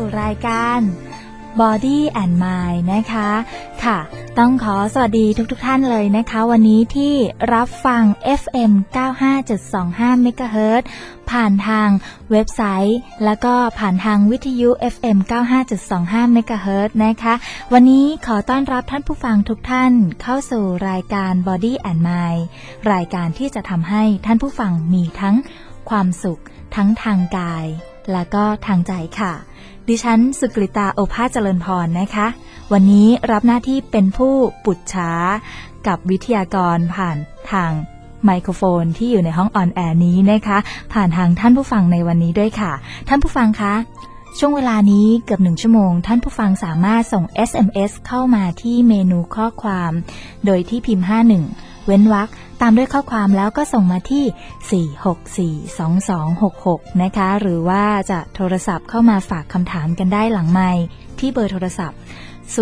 รายการ Body and Mind นะคะค่ะต้องขอสวัสดีทุกท่านเลยนะคะวันนี้ที่รับฟัง FM 95.25 MHz ผ่านทางเว็บไซต์แล้วก็ผ่านทางวิทยุ FM 95.25 MHz นะคะวันนี้ขอต้อนรับท่านผู้ฟังทุกท่านเข้าสู่รายการ Body and Mind รายการที่จะทำให้ท่านผู้ฟังมีทั้งความสุขทั้งทางกายและก็ทางใจค่ะดิฉันสุกฤตาโอภาสเจริญพรนะคะวันนี้รับหน้าที่เป็นผู้ปุจฉากับวิทยากรผ่านทางไมโครโฟนที่อยู่ในห้องออนแอร์นี้นะคะผ่านทางท่านผู้ฟังในวันนี้ด้วยค่ะท่านผู้ฟังคะช่วงเวลานี้เกือบ1ชั่วโมงท่านผู้ฟังสามารถส่ง SMS เข้ามาที่เมนูข้อความโดยที่พิมพ์51เว้นวรรคตามด้วยข้อความแล้วก็ส่งมาที่4642266นะคะหรือว่าจะโทรศัพท์เข้ามาฝากคำถามกันได้หลังไมค์ที่เบอร์โทรศัพท์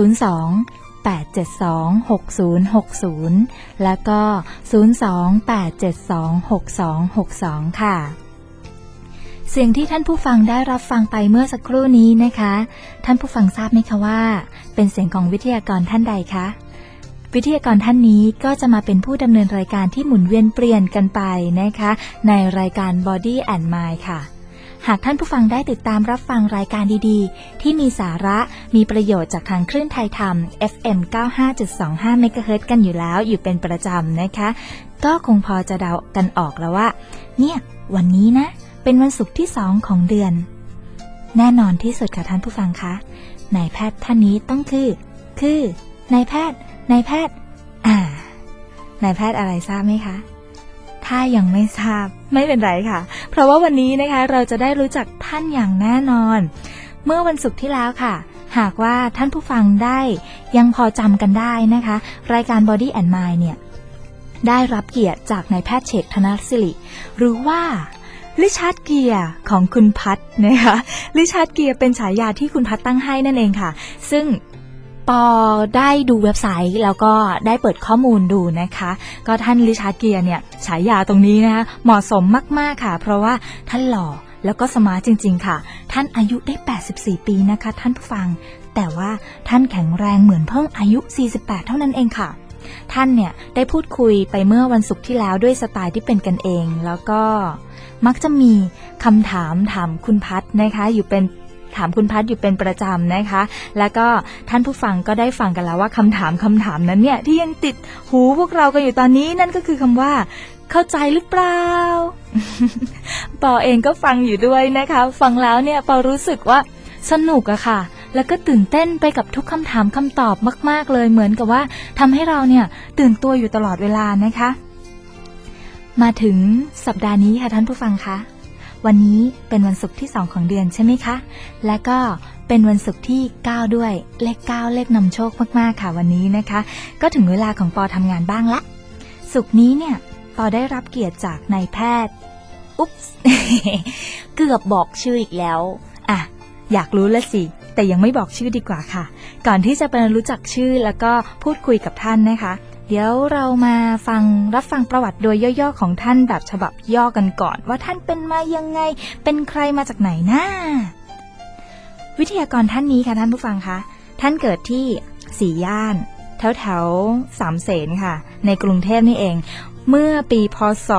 02-872-6060แล้วก็02-872-6262ค่ะเสียงที่ท่านผู้ฟังได้รับฟังไปเมื่อสักครู่นี้นะคะท่านผู้ฟังทราบไหมคะว่าเป็นเสียงของวิทยากรท่านใดคะวิทยากรท่านนี้ก็จะมาเป็นผู้ดำเนินรายการที่หมุนเวียนเปลี่ยนกันไปนะคะในรายการ Body and Mind ค่ะหากท่านผู้ฟังได้ติดตามรับฟังรายการดีๆที่มีสาระมีประโยชน์จากทางคลื่นไทยธรรม FM 95.25 MHz กันอยู่แล้วอยู่เป็นประจำนะคะก็คงพอจะเดากันออกแล้วว่าเนี่ยวันนี้นะเป็นวันศุกร์ที่2ของเดือนแน่นอนที่สุดค่ะท่านผู้ฟังคะนายแพทย์ท่านนี้ต้องคือนายแพทย์นายแพทย์อะไรทราบไหมคะถ้ายังไม่ทราบไม่เป็นไรค่ะเพราะว่าวันนี้นะคะเราจะได้รู้จักท่านอย่างแน่นอนเมื่อวันศุกร์ที่แล้วค่ะหากว่าท่านผู้ฟังได้ยังพอจำกันได้นะคะรายการ Body and Mind เนี่ยได้รับเกียรติจากนายแพทย์เฉกธนศิริหรือว่าริชาร์ดเกียร์ของคุณพัฒนะคะริชาร์ดเกียร์เป็นฉายาที่คุณพัฒตั้งให้นั่นเองค่ะซึ่งปอได้ดูเว็บไซต์แล้วก็ได้เปิดข้อมูลดูนะคะก็ท่านริชาร์ดเกียร์เนี่ยฉายาตรงนี้นะคะเหมาะสมมากๆค่ะเพราะว่าท่านหล่อแล้วก็สมาร์ทจริงๆค่ะท่านอายุได้84ปีนะคะท่านผู้ฟังแต่ว่าท่านแข็งแรงเหมือนเพิ่งอายุ48เท่านั้นเองค่ะท่านเนี่ยได้พูดคุยไปเมื่อวันศุกร์ที่แล้วด้วยสไตล์ที่เป็นกันเองแล้วก็มักจะมีคำถามคุณพัฒนะคะถามคุณพัฒอยู่เป็นประจำนะคะแล้วก็ท่านผู้ฟังก็ได้ฟังกันแล้วว่าคำถามนั้นเนี่ยที่ยังติดหูพวกเรากันอยู่ตอนนี้นั่นก็คือคำว่าเข้าใจหรือเปล่า ปอเองก็ฟังอยู่ด้วยนะคะฟังแล้วเนี่ยปอรู้สึกว่าสนุกอะค่ะแล้วก็ตื่นเต้นไปกับทุกคำถามคำตอบมากๆเลยเหมือนกับว่าทำให้เราเนี่ยตื่นตัวอยู่ตลอดเวลานะคะมาถึงสัปดาห์นี้ค่ะท่านผู้ฟังคะวันนี้เป็นวันศุกร์ที่2ของเดือนใช่ไหมคะและก็เป็นวันศุกร์ที่9ด้วยเลข9เลขนำโชคมากๆค่ะวันนี้นะคะก็ถึงเวลาของปอทำงานบ้างละศุกร์นี้เนี่ยปอได้รับเกียรติจากนายแพทย์อุ๊บ เกือบบอกชื่ออีกแล้วอ่ะอยากรู้ละสิแต่ยังไม่บอกชื่อดีกว่าค่ะก่อนที่จะไปรู้จักชื่อแล้วก็พูดคุยกับท่านนะคะเดี๋ยวเรามารับฟังประวัติโดยย่อๆของท่านแบบฉบับย่อกันก่อนว่าท่านเป็นมายังไงเป็นใครมาจากไหนนะวิทยากรท่านนี้ค่ะท่านผู้ฟังคะท่านเกิดที่สี่ย่านแถวสามเสนค่ะในกรุงเทพนี่เองเมื่อปีพ.ศ.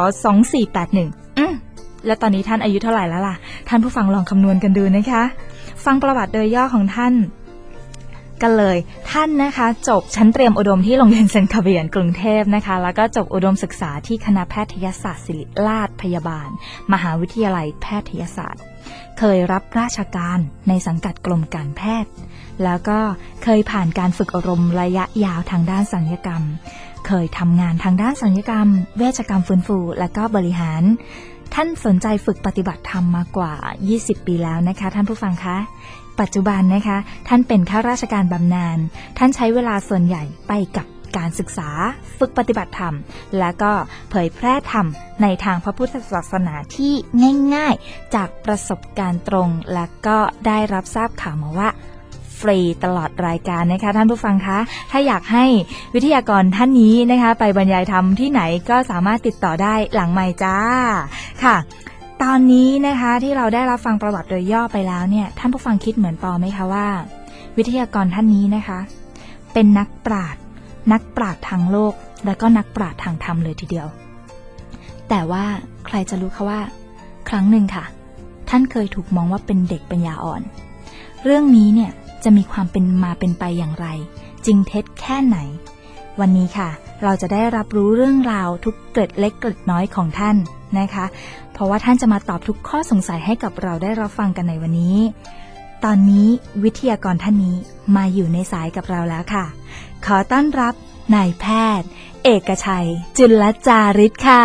2481แล้วตอนนี้ท่านอายุเท่าไหร่แล้วล่ะท่านผู้ฟังลองคำนวณกันดูนะคะฟังประวัติโดยย่อของท่านกันเลยท่านนะคะจบชั้นเตรียมอุดมที่โรงเรียนเซนต์คาเวียนกรุงเทพนะคะแล้วก็จบอุดมศึกษาที่คณะแพทยศาสตร์ศิริราชพยาบาลมหาวิทยาลัยแพทยศาสตร์เคยรับราชการในสังกัดกรมการแพทย์แล้วก็เคยผ่านการฝึกอบรมระยะยาวทางด้านศัลยกรรมเคยทำงานทางด้านศัลยกรรมเวชกรรมฟื้นฟูและก็บริหารท่านสนใจฝึกปฏิบัติธรรมมากว่า20ปีแล้วนะคะท่านผู้ฟังคะปัจจุบันนะคะท่านเป็นข้าราชการบำนาญท่านใช้เวลาส่วนใหญ่ไปกับการศึกษาฝึกปฏิบัติธรรมและก็เผยแพร่ธรรมในทางพระพุทธศาสนาที่ง่ายๆจากประสบการณ์ตรงและก็ได้รับทราบข่าวมาว่าฟรีตลอดรายการนะคะท่านผู้ฟังคะถ้าอยากให้วิทยากรท่านนี้นะคะไปบรรยายธรรมที่ไหนก็สามารถติดต่อได้หลังไมค์จ้าค่ะตอนนี้นะคะที่เราได้รับฟังประวัติโดยย่อไปแล้วเนี่ยท่านผู้ฟังคิดเหมือนปอไหมคะว่าวิทยากรท่านนี้นะคะเป็นนักปราชญ์ทางโลกและก็นักปราชญ์ทางธรรมเลยทีเดียวแต่ว่าใครจะรู้คะว่าครั้งหนึ่งค่ะท่านเคยถูกมองว่าเป็นเด็กปัญญาอ่อนเรื่องนี้เนี่ยจะมีความเป็นมาเป็นไปอย่างไรจริงเท็จแค่ไหนวันนี้ค่ะเราจะได้รับรู้เรื่องราวทุกเกร็ดเล็กเกร็ดน้อยของท่านนะคะเพราะว่าท่านจะมาตอบทุกข้อสงสัยให้กับเราได้รับฟังกันในวันนี้ตอนนี้วิทยากรท่านนี้มาอยู่ในสายกับเราแล้วค่ะขอต้อนรับนายแพทย์เอกชัยจุลจาริศค่ะ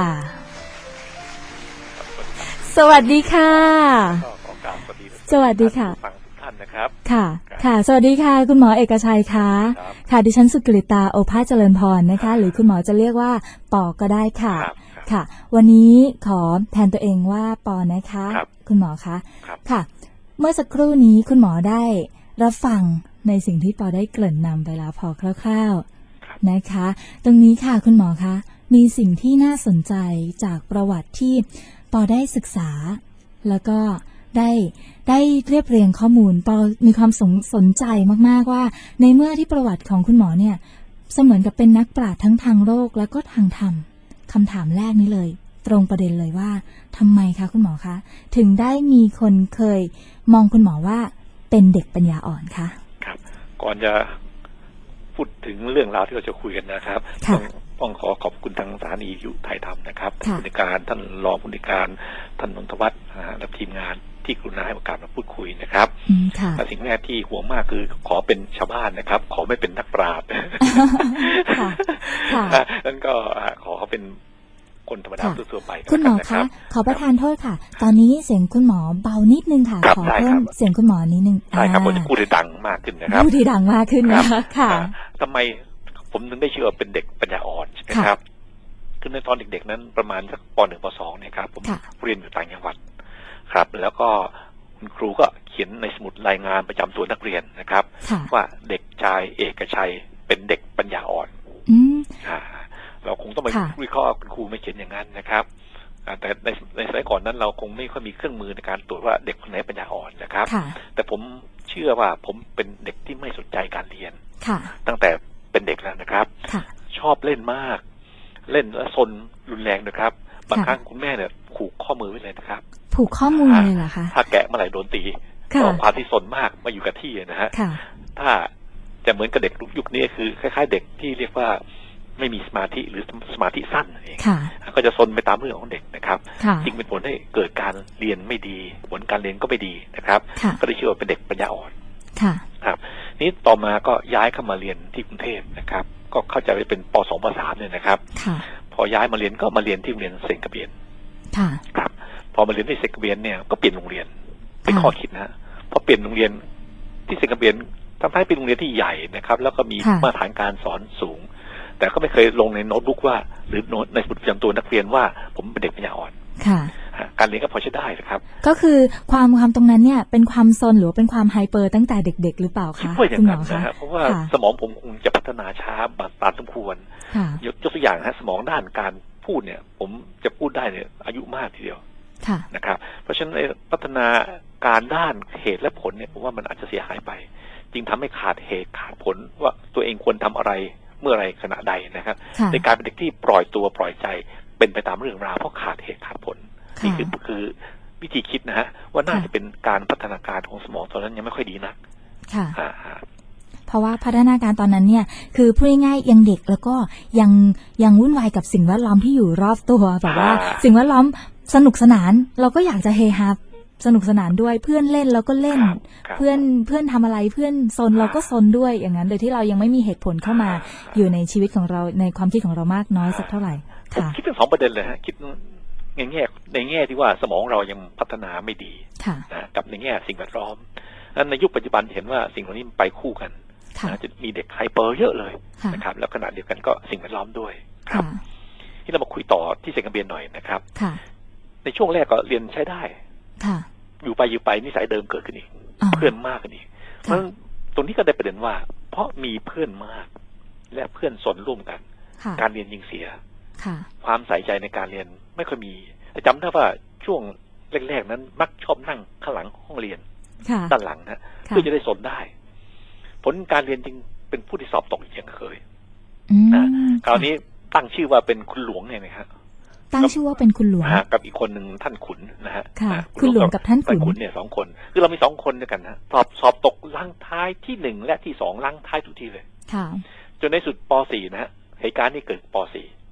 สวัสดีค่ะสวัสดีค่ะฟังทุกท่านนะครับค่ะสวัสดีค่ะคุณหมอเอกชัยค่ะค่ะดิฉันสุกฤตาโอภาสเจริญพรนะคะหรือคุณหมอจะเรียกว่าปอก็ได้ค่ะค่ะวันนี้ขอแทนตัวเองว่าปอนะคะคุณหมอคะค่ะเมื่อสักครู่นี้คุณหมอได้รับฟังในสิ่งที่ปอได้เกริ่นนำไปแล้วพอคร่าวๆนะคะตรงนี้ค่ะคุณหมอคะมีสิ่งที่น่าสนใจจากประวัติที่ปอได้ศึกษาแล้วก็ได้เรียบเรียงข้อมูลปอมีความสนใจมากๆว่าในเมื่อที่ประวัติของคุณหมอเนี่ยเสมือนกับเป็นนักปราชญ์ทั้งทางโลกแล้วก็ทางธรรมคำถามแรกนี้เลยตรงประเด็นเลยว่าทำไมคะคุณหมอคะถึงได้มีคนเคยมองคุณหมอว่าเป็นเด็กปัญญาอ่อนคะครับก่อนจะพูดถึงเรื่องราวที่เราจะคุยกันนะครับต้องขอขอบคุณทางสถานีวิทยุไทยธรรมนะครับผู้ในการท่านรองผู้ในการท่านนนทวัฒน์และทีมงานที่กรุณาให้โอกาสมาพูดคุยนะครับแต่สิ่งแรกที่ห่วงมากคือขอเป็นชาวบ้านนะครับขอไม่เป็นนักปราชญ์นั่นก็ขอเขาเป็นคนธรรมดาทั่วไปคุณหมอคะขอประทานโทษค่ะตอนนี้เสียงคุณหมอเบานิดนึงค่ะขอเพิ่มเสียงคุณหมอนิดนึงใช่ครับผมจะพูดได้ดังมากขึ้นนะครับพูดได้ดังมากขึ้นนะคะค่ะทำไมผมถึงได้ชื่อว่าเป็นเด็กปัญญาอ่อนใช่ไหมครับคือในตอนเด็กๆนั้นประมาณสักป .1 ป .2 เนี่ยครับผมเรียนอยู่ต่างจังหวัดครับแล้วก็คุณครูก็เขียนในสมุดรายงานประจำตัวนักเรียนนะครับว่าเด็กชายเอกชัยเป็นเด็กปัญญาอ่อนเราคงต้องไปวิเคราะห์คุณครูไม่เขียนอย่างนั้นนะครับแต่ในสมัยก่อนนั้นเราคงไม่ค่อยมีเครื่องมือในการตรวจว่าเด็กคนไหนปัญญาอ่อนนะครับแต่ผมเชื่อว่าผมเป็นเด็กที่ไม่สนใจการเรียนตั้งแต่เป็นเด็กแล้วนะครับชอบเล่นมากเล่นและซนรุนแรงนะครับบางครั้งคุณแม่เนี่ยผูกข้อมือไว้เลยนะครับผูกข้อมือเลยเหรอคะถ้าแกะเมื่อไหร่โดนตีต่อความที่ซนมากมาอยู่กับที่นะฮะถ้าจะเหมือนกับเด็กยุคนี้คือคล้ายๆเด็กที่เรียกว่าไม่มีสมาธิหรือสมาธิสั้นเองก็จะซนไปตามเรื่องของเด็กนะครับจึงเป็นผลให้เกิดการเรียนไม่ดีผลการเรียนก็ไม่ดีนะครับก็ได้ชื่อว่าเป็นเด็กปัญญาอ่อนครับนี้ต่อมาก็ย้ายเข้ามาเรียนที่กรุงเทพนะครับก็เข้าใจว่าเป็นป .2 ป .3 เนี่ยนะครับพอย้ายมาเรียนก็มาเรียนที่โรงเรียนเซนต์กระเบียนครับพอมาเรียนที่เซนต์กระเบียนเนี่ยก็เปลี่ยนโรงเรียนเป็นข้อคิดนะพอเปลี่ยนโรงเรียนที่เซนต์กระเบียนทำให้เป็นโรงเรียนที่ใหญ่นะครับแล้วก็มีมาตรฐานการสอนสูงแต่ก็ไม่เคยลงในโน้ตบุ๊กว่าหรือในสมุดประจำตัวนักเรียนว่าผมเป็นเด็กปัญญาอ่อนการเรียนก็พอใช้ได้นะครับก็คือความตรงนั้นเนี่ยเป็นความซนหรือเป็นความไฮเปอร์ตั้งแต่เด็กๆหรือเปล่าคะคุณหมอคะเพราะว่าสมองผมคงจะพัฒนาช้าตามสมควรยกตัวอย่างสมองด้านการพูดเนี่ยผมจะพูดได้เนี่ยอายุมากทีเดียวนะครับเพราะฉะนั้นพัฒนาการด้านเหตุและผลเนี่ยผมว่ามันอาจจะเสียหายไปจึงทำให้ขาดเหตุขาดผลว่าตัวเองควรทำอะไรเมื่อไรขณะใดนะครับในการเป็นเด็กที่ปล่อยตัวปล่อยใจเป็นไปตามเรื่องราวเพราะขาดเหตุขาดผลนี่คือวิธีคิดนะฮะว่าน่าจะเป็นการพัฒนาการของสมองตอนนั้นยังไม่ค่อยดีนักเพราะว่าพัฒนาการตอนนั้นเนี่ยคือพูดง่ายๆยังเด็กแล้วก็ยังวุ่นวายกับสิ่งแวดล้อมที่อยู่รอบตัวแบบว่าสิ่งแวดล้อมสนุกสนานเราก็อยากจะเฮฮาสนุกสนานด้วยเพื่อนเล่นเราก็เล่นเพื่อนทำอะไรเพื่อนซนเราก็ซนด้วยอย่างนั้นโดยที่เรายังไม่มีเหตุผลเข้ามาอยู่ในชีวิตของเราในความคิดของเรามากน้อยสักเท่าไหร่ค่ะคิดเป็น2ประเด็นเลยฮะคิดในแง่ที่ว่าสมองเรายังพัฒนาไม่ดีนะกับในแง่สิ่งแวดล้อมนั้นในยุคปัจจุบันเห็นว่าสิ่งเหล่านี้ไปคู่กันจะมีเด็กไฮเปอร์เยอะเลยนะครับแล้วขณะเดียวกันก็สิ่งแวดล้อมด้วยครับที่เรามาคุยต่อที่เซนต์กระเบียนหน่อยนะครับในช่วงแรกก็เรียนใช้ได้อยู่ไปนิสัยเดิมเกิดขึ้นอีกเพื่อนมากขึ้นอีกเพราะตรงนี้ก็ได้ประเด็นว่าเพราะมีเพื่อนมากและเพื่อนสนร่วมกันการเรียนยิ่งเสียความใส่ใจในการเรียนไม่ค่อยมีจำได้ว่าช่วงแรกๆนั้นมักชอบนั่งข้างหลังห้องเรียนด้านหลังนะเพื่อจะได้สนได้ผลการเรียนจึงเป็นผู้ที่สอบตกอย่างเคยนะคราวนี้ตั้งชื่อว่าเป็นคุณหลวงเนี่ยนะครับตั้งชื่อว่าเป็นคุณหลวงกับอีกคนหนึ่งท่านขุนนะฮะคุณหลวงกับท่านขุนเนี่ย2 คนคือเรามี2 คนด้วยกันนะสอบตกลังท้ายที่1และที่2ลังท้ายทุกทีเลยจนในสุดป .4 นะฮะเหตุการณ์นี้เกิดป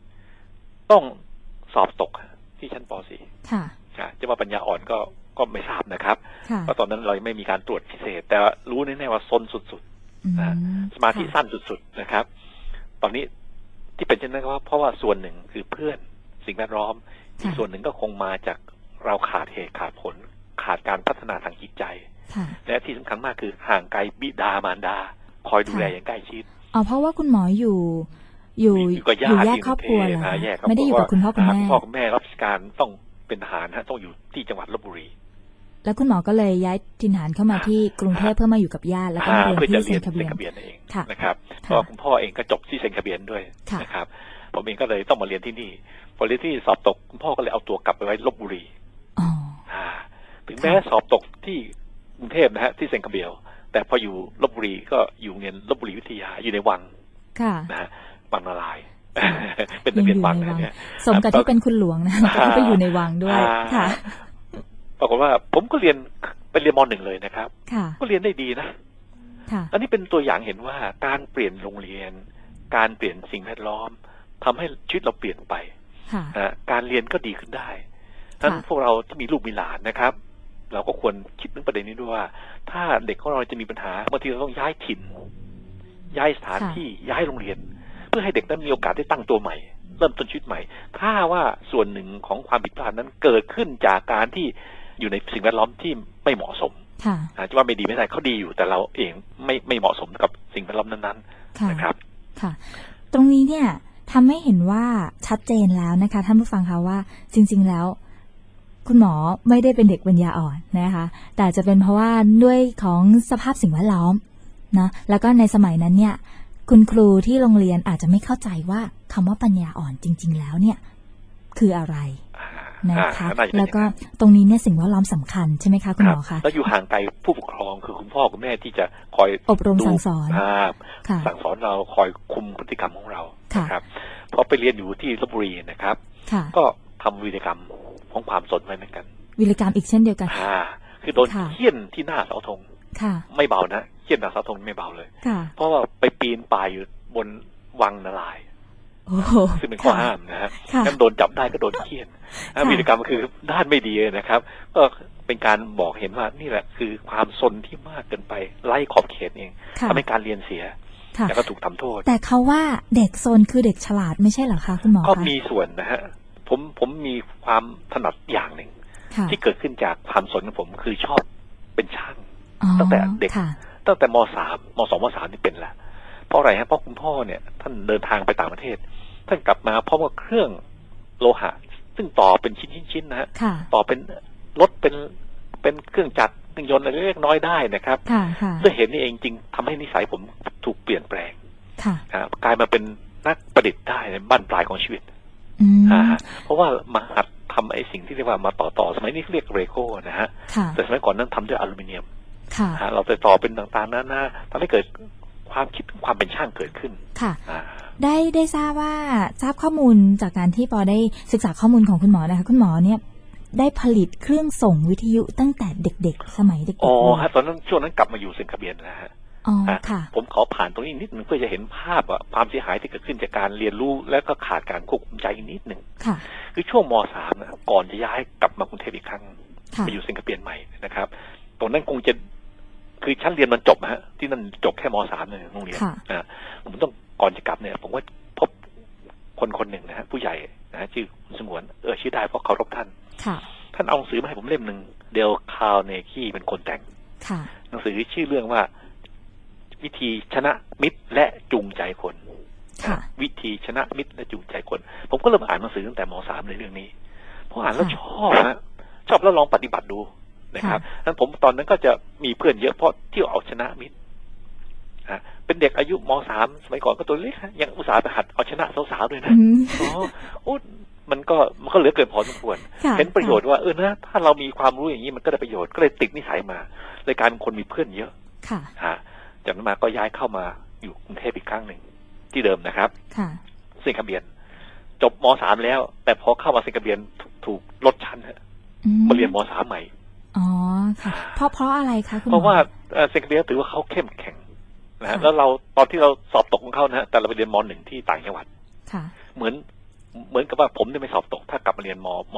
.4 ต้องสอบตกที่ชั้นป .4 จะว่าปัญญาอ่อนก็ไม่ทราบนะครับเพราะตอนนั้นเราไม่มีการตรวจพิเศษแต่รู้แน่ๆว่าซนสุดๆนะสมาธิสั้นสุดๆนะครับตอนนี้ที่เป็นเช่นนั้นเพราะว่าส่วนหนึ่งคือเพื่อนสิ่งแวดล้อมอีกส่วนหนึ่งก็คงมาจากเราขาดเหตุขาดผลขาดการพัฒนาทางจิตใจและที่สำคัญมากคือห่างไกลบิดามารดาคอยดูแลอย่างใกล้ชิดเพราะว่าคุณหมออยู่แยกครอบครัวเหรอไม่ได้อยู่กับคุณพ่อคุณแม่พ่อคุณแม่รับราชการต้องเป็นทหารต้องอยู่ที่จังหวัดลพบุรีแล้วคุณหมอก็เลยย้ายถิ่นฐานเข้ามาที่กรุงเทพเพื่อมาอยู่กับญาติแล้วก็เรียนที่เซนคาเบียนเองนะครับเพราะคุณพ่อเองก็จบที่เซนคาเบียนด้วยนะครับผมเองก็เลยต้องมาเรียนที่นี่พอเรียนที่สอบตกคุณพ่อก็เลยเอาตัวกลับไปไว้ลพบุรีถึงแม้สอบตกที่กรุงเทพนะฮะที่เซนคาเบียนแต่พออยู่ลพบุรีก็อยู่เรียนลพบุรีวิทยาอยู่ในวังนะฮะวังนารายณ์เป็นนักเรียนวังเนี่ยสมกับที่เป็นคุณหลวงนะแล้วก็ไปอยู่ในวังด้วยค่ะปรากฏว่าผมก็เรียนม.1เลยนะครับก็เรียนได้ดีนะอันนี้เป็นตัวอย่างเห็นว่าการเปลี่ยนโรงเรียนการเปลี่ยนสิ่งแวดล้อมทำให้ชีวิตเราเปลี่ยนไปการเรียนก็ดีขึ้นได้ท่านพวกเราที่มีลูกมีหลานนะครับเราก็ควรคิดเรื่องประเด็นนี้ด้วยว่าถ้าเด็กของเราจะมีปัญหาบางทีเราต้องย้ายถิ่นย้ายสถานที่ย้ายโรงเรียนเพื่อให้เด็กนั้นมีโอกาสได้ตั้งตัวใหม่เริ่มต้นชีวิตใหม่ถ้าว่าส่วนหนึ่งของความผิดพลาดนั้นเกิดขึ้นจากการที่อยู่ในสิ่งแวดล้อมที่ไม่เหมาะสมจะว่าไม่ดีไม่ได้เขาดีอยู่แต่เราเองไม่เหมาะสมกับสิ่งแวดล้อมนั้นๆนะครับค่ะตรงนี้เนี่ยทำให้เห็นว่าชัดเจนแล้วนะคะท่านผู้ฟังคะว่าจริงๆแล้วคุณหมอไม่ได้เป็นเด็กปัญญาอ่อนนะคะแต่จะเป็นเพราะว่าด้วยของสภาพสิ่งแวดล้อมนะแล้วก็ในสมัยนั้นเนี่ยคุณครูที่โรงเรียนอาจจะไม่เข้าใจว่าคำว่าปัญญาอ่อนจริงๆแล้วเนี่ยคืออะไรนะคะแล้วก็ตรงนี้เนี่ยสิ่งแวดล้อมสำคัญใช่ไหมคะคุณหมอคะแล้วอยู่ห่างไกลผู้ปกครองคือคุณพ่อคุณแม่ที่จะคอยอบรมสั่งสอนสั่งสอนเราคอยคุมพฤติกรรมของเราครับพอไปเรียนอยู่ที่ลพบุรีนะครับก็ทำวีรกรรมของความสนไว้เหมือนกันวีรกรรมอีกเช่นเดียวกันคือโดนเฆี่ยนที่หน้าเสาธงไม่เบานะเฆี่ยนหน้าเสาธงไม่เบาเลยเพราะว่าไปปีนป่ายอยู่บนวังนารายณ์ซึ่งเป็นข้อห้ามนะฮะงั้นโดนจับได้ก็โดนเฆี่ยนวีรกรรมคือด้านไม่ดีนะครับก็เป็นการบอกเห็นว่านี่แหละคือความซนที่มากเกินไปไล่ขอบเขตเองทำให้การเรียนเสียแล้วก็ถูกทำโทษแต่เขาว่าเด็กซนคือเด็กฉลาดไม่ใช่เหรอคะคุณหมอก็มีส่วนนะฮะผมมีความถนัดอย่างหนึ่งที่เกิดขึ้นจากความสนของผมคือชอบเป็นช่างตั้งแต่เด็กตั้งแต่ม.3 ม.2 ม.3 นี่เป็นแหละเพราะอะไรฮะเพราะคุณพ่อเนี่ยท่านเดินทางไปต่างประเทศท่านกลับมาพร้อมกับเครื่องโลหะซึ่งต่อเป็นชิ้นๆนะฮะต่อเป็นรถเป็นเครื่องจักรเครื่องยนต์อะไรเล็กน้อยได้นะครับด้วยเห็นนี่เองจริงทำให้นิสัยผมถูกเปลี่ยนแปลงกลายมาเป็นนักประดิษฐ์ได้ในบั้นปลายของชีวิตเพราะว่ามาหัดทำไอ้สิ่งที่เรียกว่ามาต่อสมัยนี้เรียกเรโก้นะฮะแต่สมัยก่อนนั้นทำด้วยอลูมิเนียมเราต่อเป็นต่างๆนะทำให้เกิดความคิดความเป็นช่างเกิดขึ้นค่ะได้ทราบข้อมูลจากการที่ปอได้ศึกษาข้อมูลของคุณหมอนะคะคุณหมอเนี่ยได้ผลิตเครื่องส่งวิทยุตั้งแต่เด็กๆสมัยเด็กๆฮะตอนนั้นช่วงนั้นกลับมาอยู่เซนคาเบียนนะฮะผมขอผ่านตรงนี้นิดนึงเพื่อจะเห็นภาพว่าความเสียหายที่เกิดขึ้นจากการเรียนรู้และก็ขาดการควบคุมใจนิดนึงคือช่วงม.3 นะก่อนจะย้ายกลับมากรุงเทพอีกครั้งไปอยู่เซนคาเบียนใหม่นะครับตรงนั้นคงจะคือชั้นเรียนมันจบฮะที่นั่นจบแค่ม.3 เลยโรงเรียนผมต้องก่อนจะกลับเนี่ยผมว่าพบคนหนึ่งนะฮะผู้ใหญ่นะชื่อสมวนชื่อได้เพราะเคารพท่านท่านเอาหนังสือมาให้ผมเล่มหนึ่งเดลคาร์เนกีเป็นคนแต่งหนังสือชื่อเรื่องว่าวิธีชนะมิตรและจูงใจคนวิธีชนะมิตรและจูงใจคนผมก็เริ่มอ่านหนังสือตั้งแต่ม.3 ในเรื่องนี้พออ่านแล้วชอบแล้วลองปฏิบัติดูนะครับนั้นผมตอนนั้นก็จะมีเพื่อนเยอะเพราะเที่ยวเอาชนะมิตรเป็นเด็กอายุม.3 สมัยก่อนก็ตัวเล็กยังอุตส่าห์ไปหัดเอาชนะสาวๆด้วยนะโอ้มันก็เหลือเกินพอสมควรเห็นประโยชน์ว่านะถ้าเรามีความรู้อย่างนี้มันก็ได้ประโยชน์ก็เลยติดนิสัยมาเลยการคนมีเพื่อนเยอะจากนั้นมาก็ย้ายเข้ามาอยู่กรุงเทพอีกครั้งหนึ่งที่เดิมนะครับเซนคาเบียนจบม.3 แล้วแต่พอเข้ามาเซนคาเบียนถูกลดชั้นมาเรียนม.3 ใหม่อ๋อค่ะเพราะอะไรคะคุณหมอเพราะว่าเซนคาเบียนถือว่าเขาเข้มแข็งนะแล้วเราตอนที่เราสอบตกของเขานะแต่เราไปเรียนม.1 ที่ต่างจังหวัดเหมือนกับว่าผมเนี่ยไม่สอบตกถ้ากลับมาเรียนม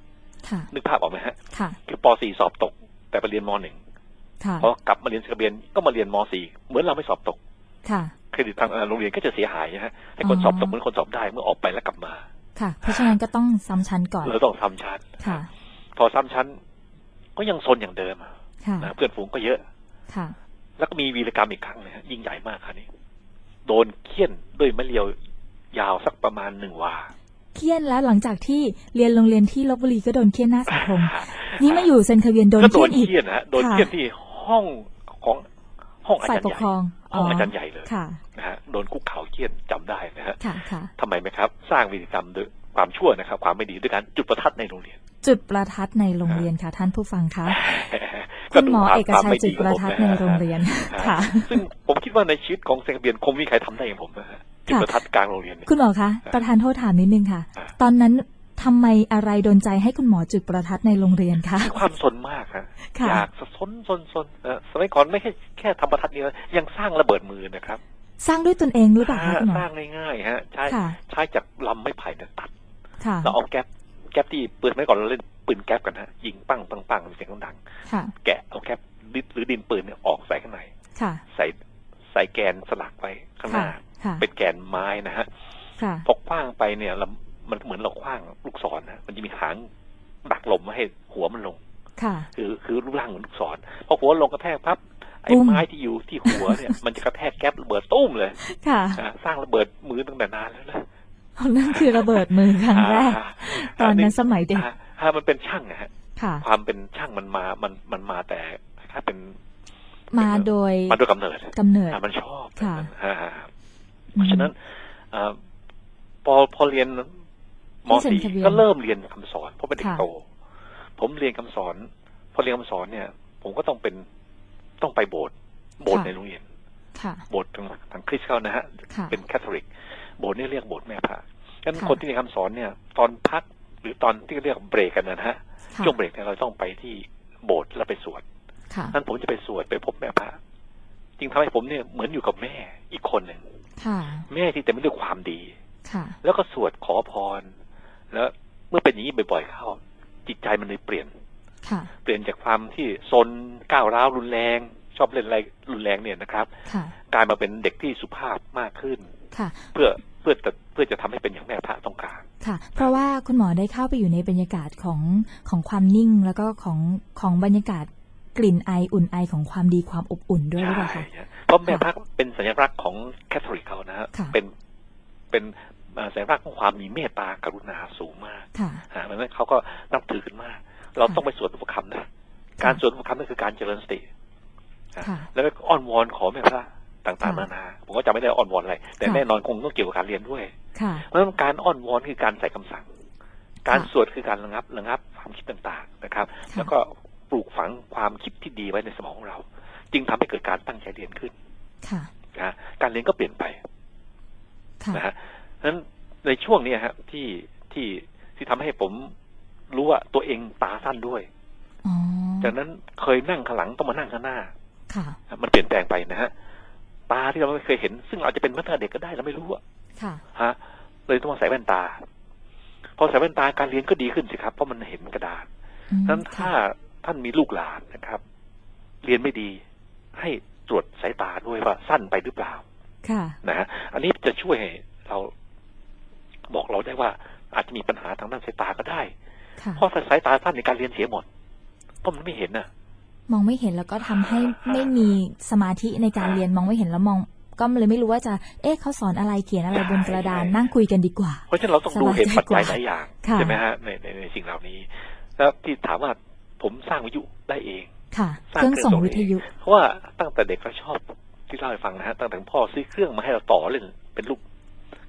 .4 นึกภาพออกไหมฮะคือป.4 สอบตกแต่ไปเรียนม.1 พอกลับมาเรียนเซนคาเบียนก็มาเรียนม.4 เหมือนเราไม่สอบตกเครดิตทางโรงเรียนก็จะเสียหายนะฮะให้คนสอบตกเหมือนคนสอบได้เมื่อออกไปแล้วกลับมาค่ะเพราะฉะนั้นก็ต้องซ้ำชั้นก่อนเราต้องซ้ำชั้นพอซ้ำชั้นก็ยังซนอย่างเดิมนะเพื่อนฝูงก็เยอะแล้วก็มีวีรกรรมอีกครั้งนะยิ่งใหญ่มากครับนี่โดนเฆี่ยนด้วยไม้เรียวยาวสักประมาณ1 วาเฆี่ยนแล้วหลังจากที่เรียนโรงเรียนที่ลพบุรีก็โดนเฆี่ยนหน้าเสาธงนี่มาอยู่เซนคาเวียนโดนเฆี่ยนอีกโดนเฆี่ยนที่ห้องอาจารย์ใหญ่ห้องอาจารย์ใหญ่เลยนะฮะโดนคุกเข่าเฆี่ยนจำได้นะฮะทำไมไหมครับสร้างวีรกรรมด้วยความชั่วนะครับความไม่ดีด้วยการจุดประทัดในโรงเรียนจุดประทัดในโรงเรียนค่ะท่านผู้ฟังคะคุณหมอเอกชัยจุดประทัดในโรงเรียนค่ะซึ่งผมคิดว่าในชีวิตของเซนคาเบียนคงมีใครทำได้อย่างผมนะฮะจุดประทัดกลางโรงเรียนคุณหมอคะประธานโทษถามนิดนึงค่ะตอนนั้นทำไมอะไรโดนใจให้คุณหมอจุดประทัดในโรงเรียนคะความสนมากฮะอยากสนสมัยก่อนไม่แค่ทำประทัดเดียวยังสร้างระเบิดมือนะครับสร้างด้วยตนเองหรือเปล่าคะคุณหมอสร้างง่ายๆฮะใช้จากลำไม้ไผ่ตัดเราเอาแก๊ปที่ปืนไม่ก่อนเราเล่นปืนแก๊ปกันฮะยิงปังเสียงดังแกะเอาแก๊ปหรือดินปืนเนี่ยออกใส่ข้างในใส่แกนสลักไว้ข้างหน้าเป็นแกนไม้นะฮะพอคว้างไปเนี่ยมันเหมือนเราคว้างลูกศรนะมันจะมีหางดักลมมาให้หัวมันลงคือรูปร่างเหมือนลูกศรพอหัวลงกระแทกปั๊บไอ้ไม้ที่อยู่ที่หัวเนี่ยมันจะกระแทกแก๊ประเบิดตุ้มเลยสร้างระเบิดมือตั้งแต่นานแล้วนะนั่นคือระเบิดมือครั้งแรกตอนนั้นสมัยเด็กมันเป็นช่างนะฮะความเป็นช่างมันมาแต่ถ้าเป็นมาโดยกำเนิดมันชอบเพราะฉะนั้นพอเรียนม.4 ก็เริ่มเรียนคำสอนเพราะเป็นเด็กโตผมเรียนคำสอนพอเรียนคำสอนเนี่ยผมก็ต้องไปโบสถ์ในโรงเรียนโบสถ์ทางคริสต์เขานะฮะเป็นแคทอลิกโบสถ์นี่เรียกโบสถ์แม่พระงั้นคนที่เรียนคำสอนเนี่ยตอนพักหรือตอนที่เรียกเบรกกันนะฮะช่วงเบรกเนี่ยเราต้องไปที่โบสถ์แล้วไปสวดนั้นผมจะไปสวดไปพบแม่พระจริงทำให้ผมเนี่ยเหมือนอยู่กับแม่อีกคนหนึ่งแม่ที่เต็มไปด้วยความดีแล้วก็สวดขอพรแล้วเมื่อเป็นอย่างนี้บ่อยๆเข้าจิตใจมันเลยเปลี่ยนจากความที่ซนก้าวร้าวรุนแรงชอบเล่นอะไรรุนแรงเนี่ยนะครับกลายมาเป็นเด็กที่สุภาพมากขึ้นเพื่อจะทำให้เป็นอย่างแม่พระต้องการค่ะเพราะว่าคุณหมอได้เข้าไปอยู่ในบรรยากาศของความนิ่งแล้วก็ของบรรยากาศกลิ่นไออุ่นไอของความดีความอบอุ่นด้วยหรือเปล่าคะเพราะแม่พระเป็นสัญลักษณ์ของแคทอลิกเขานะฮะเป็นสัญลักษณ์ของความมีเมตตากรุณาสูงมากเพราะฉะนั้นเขาก็นับถือกันมากเราต้องไปสวดอุปคัมภ์นะการสวดอุปคัมภ์นั่นคือการเจริญสติแล้วก็อ้อนวอนขอแม่พระต่างๆนานาผมก็จำไม่ได้อ้อนวอนอะไรแต่แน่นอนคงต้องเกี่ยวกับการเรียนด้วยเพราะฉะนั้นการอ้อนวอนคือการใส่คำสั่งการสวดคือการระงับความคิดต่างๆนะครับแล้วก็ปลูกฝังความคิดที่ดีไว้ในสมองของเราจึงทำให้เกิดการตั้งใจเรียนขึ้นนะการเรียนก็เปลี่ยนไปนะฮะฉะนั้นในช่วงนี้ฮะที่ทำให้ผมรู้ว่าตัวเองตาสั้นด้วยจากนั้นเคยนั่งข้างหลังต้องมานั่งข้างหน้ามันเปลี่ยนแปลงไปนะฮะตาที่เราไม่เคยเห็นซึ่งอาจจะเป็นเมื่อเด็กก็ได้เราไม่รู้อะเลยต้องมาใส่แว่นตาพอใส่แว่นตาการเรียนก็ดีขึ้นสิครับเพราะมันเห็นกระดาษนั้นถ้าท่านมีลูกหลานนะครับเรียนไม่ดีให้ตรวจสายตาด้วยว่าสั้นไปหรือเปล่านะฮะอันนี้จะช่วยให้เราบอกเราได้ว่าอาจจะมีปัญหาทางด้านสายตาก็ได้เพราะสายตาสั้นในการเรียนเสียหมดเพราะมันไม่เห็นนะมองไม่เห็นแล้วก็ทำให้ไม่มีสมาธิในการเรียนมองไม่เห็นแล้วมองก็เลยไม่รู้ว่าจะเขาสอนอะไรเขียนอะไรบนกระดานนั่งคุยกันดีกว่าเพราะฉะนั้นเราต้องดูเหตุปัจจัยหลายอย่างใช่ไหมฮะในสิ่งเหล่านี้แล้วที่ถามว่าผมสร้างวิทยุได้เองเครื่องส่งวิทยุเพราะว่าตั้งแต่เด็กเราชอบที่เล่าให้ฟังนะฮะตั้งแต่พ่อซื้อเครื่องมาให้เราต่อเล่นเป็นลูก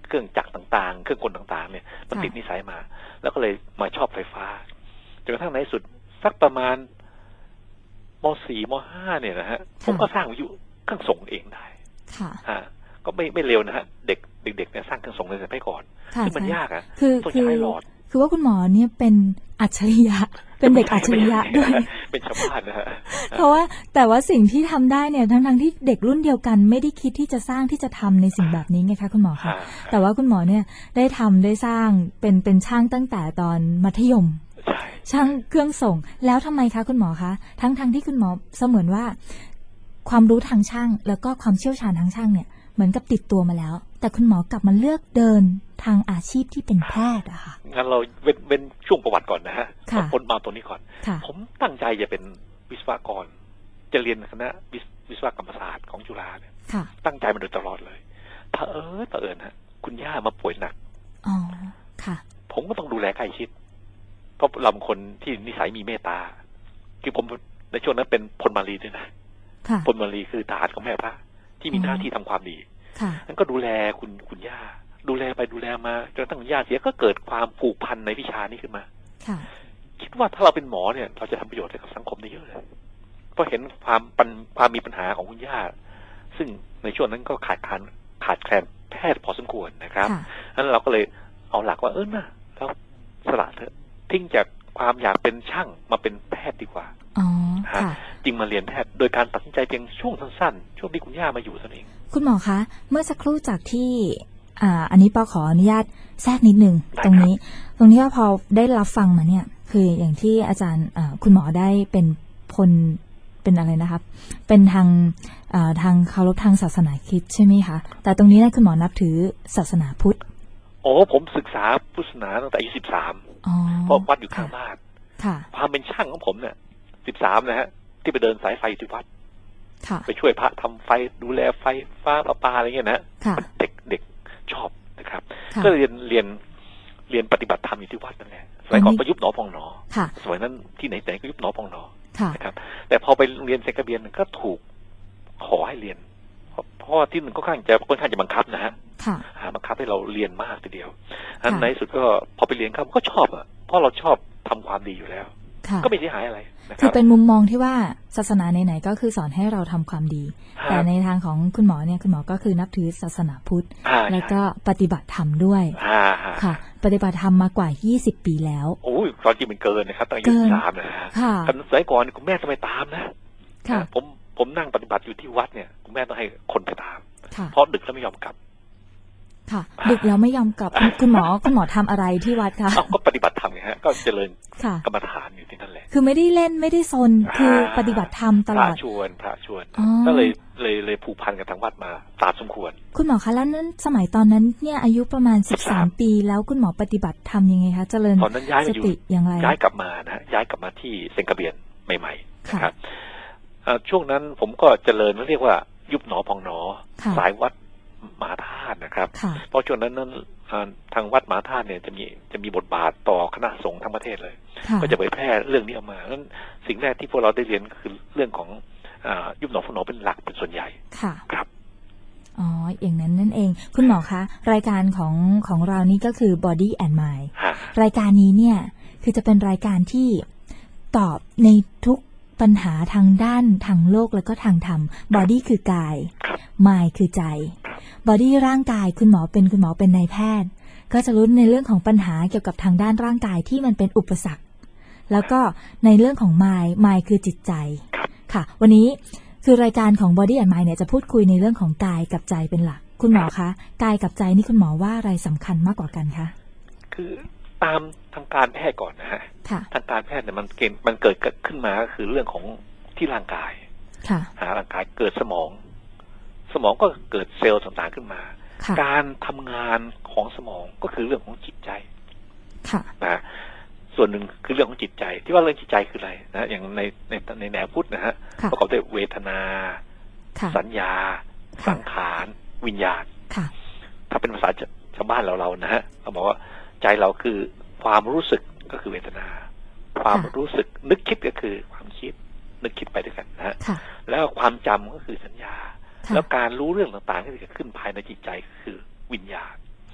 เครื่องจักรต่างๆเครื่องกลต่างๆเนี่ยมันติดนิสัยมาแล้วก็เลยมาชอบไฟฟ้าจนกระทั่งในสุดสักประมาณม.4 ม.5 เนี่ยนะฮะผมก็สร้างวิทยุเครื่องส่งเองได้ก็ไม่เร็วนะฮะเด็กเนี่ยสร้างเครื่องส่งในสมัยก่อนซึ่งมันยากอ่ะต้องย้ายหลอดคือว่าคุณหมอเนี่ยเป็นอัจฉริยะเป็นเด็กอัจฉริยะด้วยเป็นชาวบ้านนะฮะเพราะว่าแต่ว่าสิ่งที่ทำได้เนี่ยทั้งที่เด็กรุ่นเดียวกันไม่ได้คิดที่จะสร้างที่จะทำในสิ่งแบบนี้ไงคะคุณหมอคะแต่ว่าคุณหมอเนี่ยได้สร้างเป็นช่างตั้งแต่ตอนมัธยมช่างเครื่องส่งแล้วทำไมคะคุณหมอคะทั้งที่คุณหมอเสมือนว่าความรู้ทางช่างแล้วก็ความเชี่ยวชาญทางช่างเนี่ยเหมือนกับติดตัวมาแล้วแต่คุณหมอกลับมาเลือกเดินทางอาชีพที่เป็นแพทย์อะค่ะงั้นเราเว้นช่วงประวัติก่อนนะฮะพ้นมาตัวนี้ก่อนผมตั้งใจจะเป็นวิศวกรจะเรียนคณะวิศวกรรมศาสตร์ของจุฬาเนี่ยตั้งใจมาโดยตลอดเลยเผอิญฮะคุณย่ามาป่วยหนักอ๋อค่ะผมก็ต้องดูแลใกล้ชิดเพราะเราเป็นคนที่นิสัยมีเมตตาคือผมในช่วงนั้นเป็นพลมารีด้วยนะพลมารีคือทหารของแม่พระที่มีหน้าที่ทำความดีนั้นก็ดูแลคุณย่าดูแลไปดูแลมาจนตั้งย่าเสียก็เกิดความผูกพันในวิชานี้ขึ้นมาคิดว่าถ้าเราเป็นหมอเนี่ยเราจะทำประโยชน์ให้กับสังคมได้เยอะเลยเพราะเห็นความมีปัญหาของคุณย่าซึ่งในช่วงนั้นก็ขาดแคลนแพทย์พอสมควรนะครับนั้นเราก็เลยเอาหลักว่านะเราสละเถอะทิ้งจากความอยากเป็นช่างมาเป็นแพทย์ดีกว่าจริงมาเรียนแพทย์โดยการตัดสินใจเพียงช่วงสั้นๆช่วงที่คุณย่ามาอยู่เท่านั้นเองคุณหมอคะเมื่อสักครู่จากที่อันนี้ปอขออนุญาตแทรกนิดนึงตรงนี้ว่าพอได้รับฟังมาเนี่ยคืออย่างที่อาจารย์คุณหมอได้เป็นอะไรนะครับเป็นทางเคารพทางศาสนาคริสต์ใช่ไหมคะแต่ตรงนี้นะคุณหมอนับถือศาสนาพุทธผมศึกษาพุทธศาสนาตั้งแต่อายุ13เพราะวัดอยู่ข้างบ้านความเป็นช่างของผมเนี่ย13นะฮะที่ไปเดินสายไฟที่วัดไปช่วยพระทำไฟดูแลไฟฟ้าประปาอะไรเงี้ยนะเด็กชอบนะครับก็เรียนปฏิบัติธรรมอยู่ที่วัดนั่นแหละสมัยก่อนประยุบหนอพองหนอสมัยนั้นที่ไหนก็ยุบหนอพองหนอนะครับแต่พอไปเรียนเซนกระเบียนก็ถูกขอให้เรียนเพราะที่มันค่อนข้างจะบังคับนะฮะบังคับให้เราเรียนมากทีเดียวอันในสุดก็พอไปเรียนก็ชอบเพราะเราชอบทำความดีอยู่แล้วก็ไม่เสียหายอะไรคือเป็นมุมมองที่ว่าศาสนาไหนๆก็คือสอนให้เราทำความดีแต่ในทางของคุณหมอเนี่ยคุณหมอก็คือนับถือศาสนาพุทธแล้วก็ปฏิบัติธรรมด้วยค่ะปฏิบัติธรรมมากว่า20 ปีแล้วโอ้ยตอนจริงมันเกินนะครับตั้ง23นะฮะสมัยก่อนคุณแม่ต้องไปตามนะผมนั่งปฏิบัติอยู่ที่วัดเนี่ยคุณแม่ต้องให้คนไปตามเพราะดึกแล้วไม่ยอมกลับค่ะดึกแล้วไม่ยอมกลับคุณหมอทำอะไรที่วัดคะก็ปฏิบัติธรรมไงฮะก็เจริญกรรมฐานอยู่ที่นั่นแหละคือไม่ได้เล่นไม่ได้ซนคือปฏิบัติธรรมตลอดพระชวนก็เลยผูกพันกับทางวัดมาตามสมควรคุณหมอคะแล้วนั้นสมัยตอนนั้นเนี่ยอายุประมาณ13 ปีแล้วคุณหมอปฏิบัติธรรมยังไงคะเจริญสติอย่างไรย้ายกลับมานะย้ายกลับมาที่เซนกระเบียนใหม่ๆนะครับช่วงนั้นผมก็เจริญเรียกว่ายุบหนอพองหนอสายวัดมหาธาตุนะครับเพราะช่วงนั้นทางวัดมหาธาตุเนี่ยจะมีบทบาทต่อคณะสงฆ์ทั้งประเทศเลยก็จะเผยแพร่เรื่องนี้ออกมานั้นสิ่งแรกที่พวกเราได้เรียนคือเรื่องของยุบหนอพองหนอเป็นหลักเป็นส่วนใหญ่ครับอ๋ออย่างนั้นนั่นเองคุณหมอคะรายการของเรานี่ก็คือ Body and Mind รายการนี้เนี่ยคือจะเป็นรายการที่ตอบในทุกปัญหาทางด้านทางโลกแล้วก็ทางธรรม Body คือกาย Mind คือใจ Body ร่างกายคุณหมอเป็นนายแพทย์ก็จะรู้ในเรื่องของปัญหาเกี่ยวกับทางด้านร่างกายที่มันเป็นอุปสรรคแล้วก็ในเรื่องของ Mind คือจิตใจค่ะวันนี้คือรายการของ Body and Mind เนี่ยจะพูดคุยในเรื่องของกายกับใจเป็นหลักคุณหมอคะกายกับใจนี่คุณหมอว่าอะไรสำคัญมากกว่ากันคะคือตามทางการแพทย์ก่อนนะฮะทางการแพทย์เนี่ยมันเกิดขึ้นมาก็คือเรื่องของที่ร่างกายร่างกายเกิดสมองก็เกิดเซลล์ต่างๆขึ้นมาการทำงานของสมองก็คือเรื่องของจิตใจนะส่วนหนึ่งคือเรื่องของจิตใจที่ว่าเรื่องจิตใจคืออะไรนะอย่างในแนวพุทธนะฮะประกอบด้วยเวทนาสัญญาสังขารวิญญาณถ้าเป็นภาษาชาวบ้านเรานะฮะเขาบอกว่าใจเราคือความรู้สึกก็คือเวทนาความรู้สึกนึกคิดก็คือความคิดนึกคิดไปด้วยกันนะฮะแล้วความจำก็คือสัญญาแล้วการรู้เรื่องต่างๆที่เกิดขึ้นภายในจิตใจก็คือวิญญาณ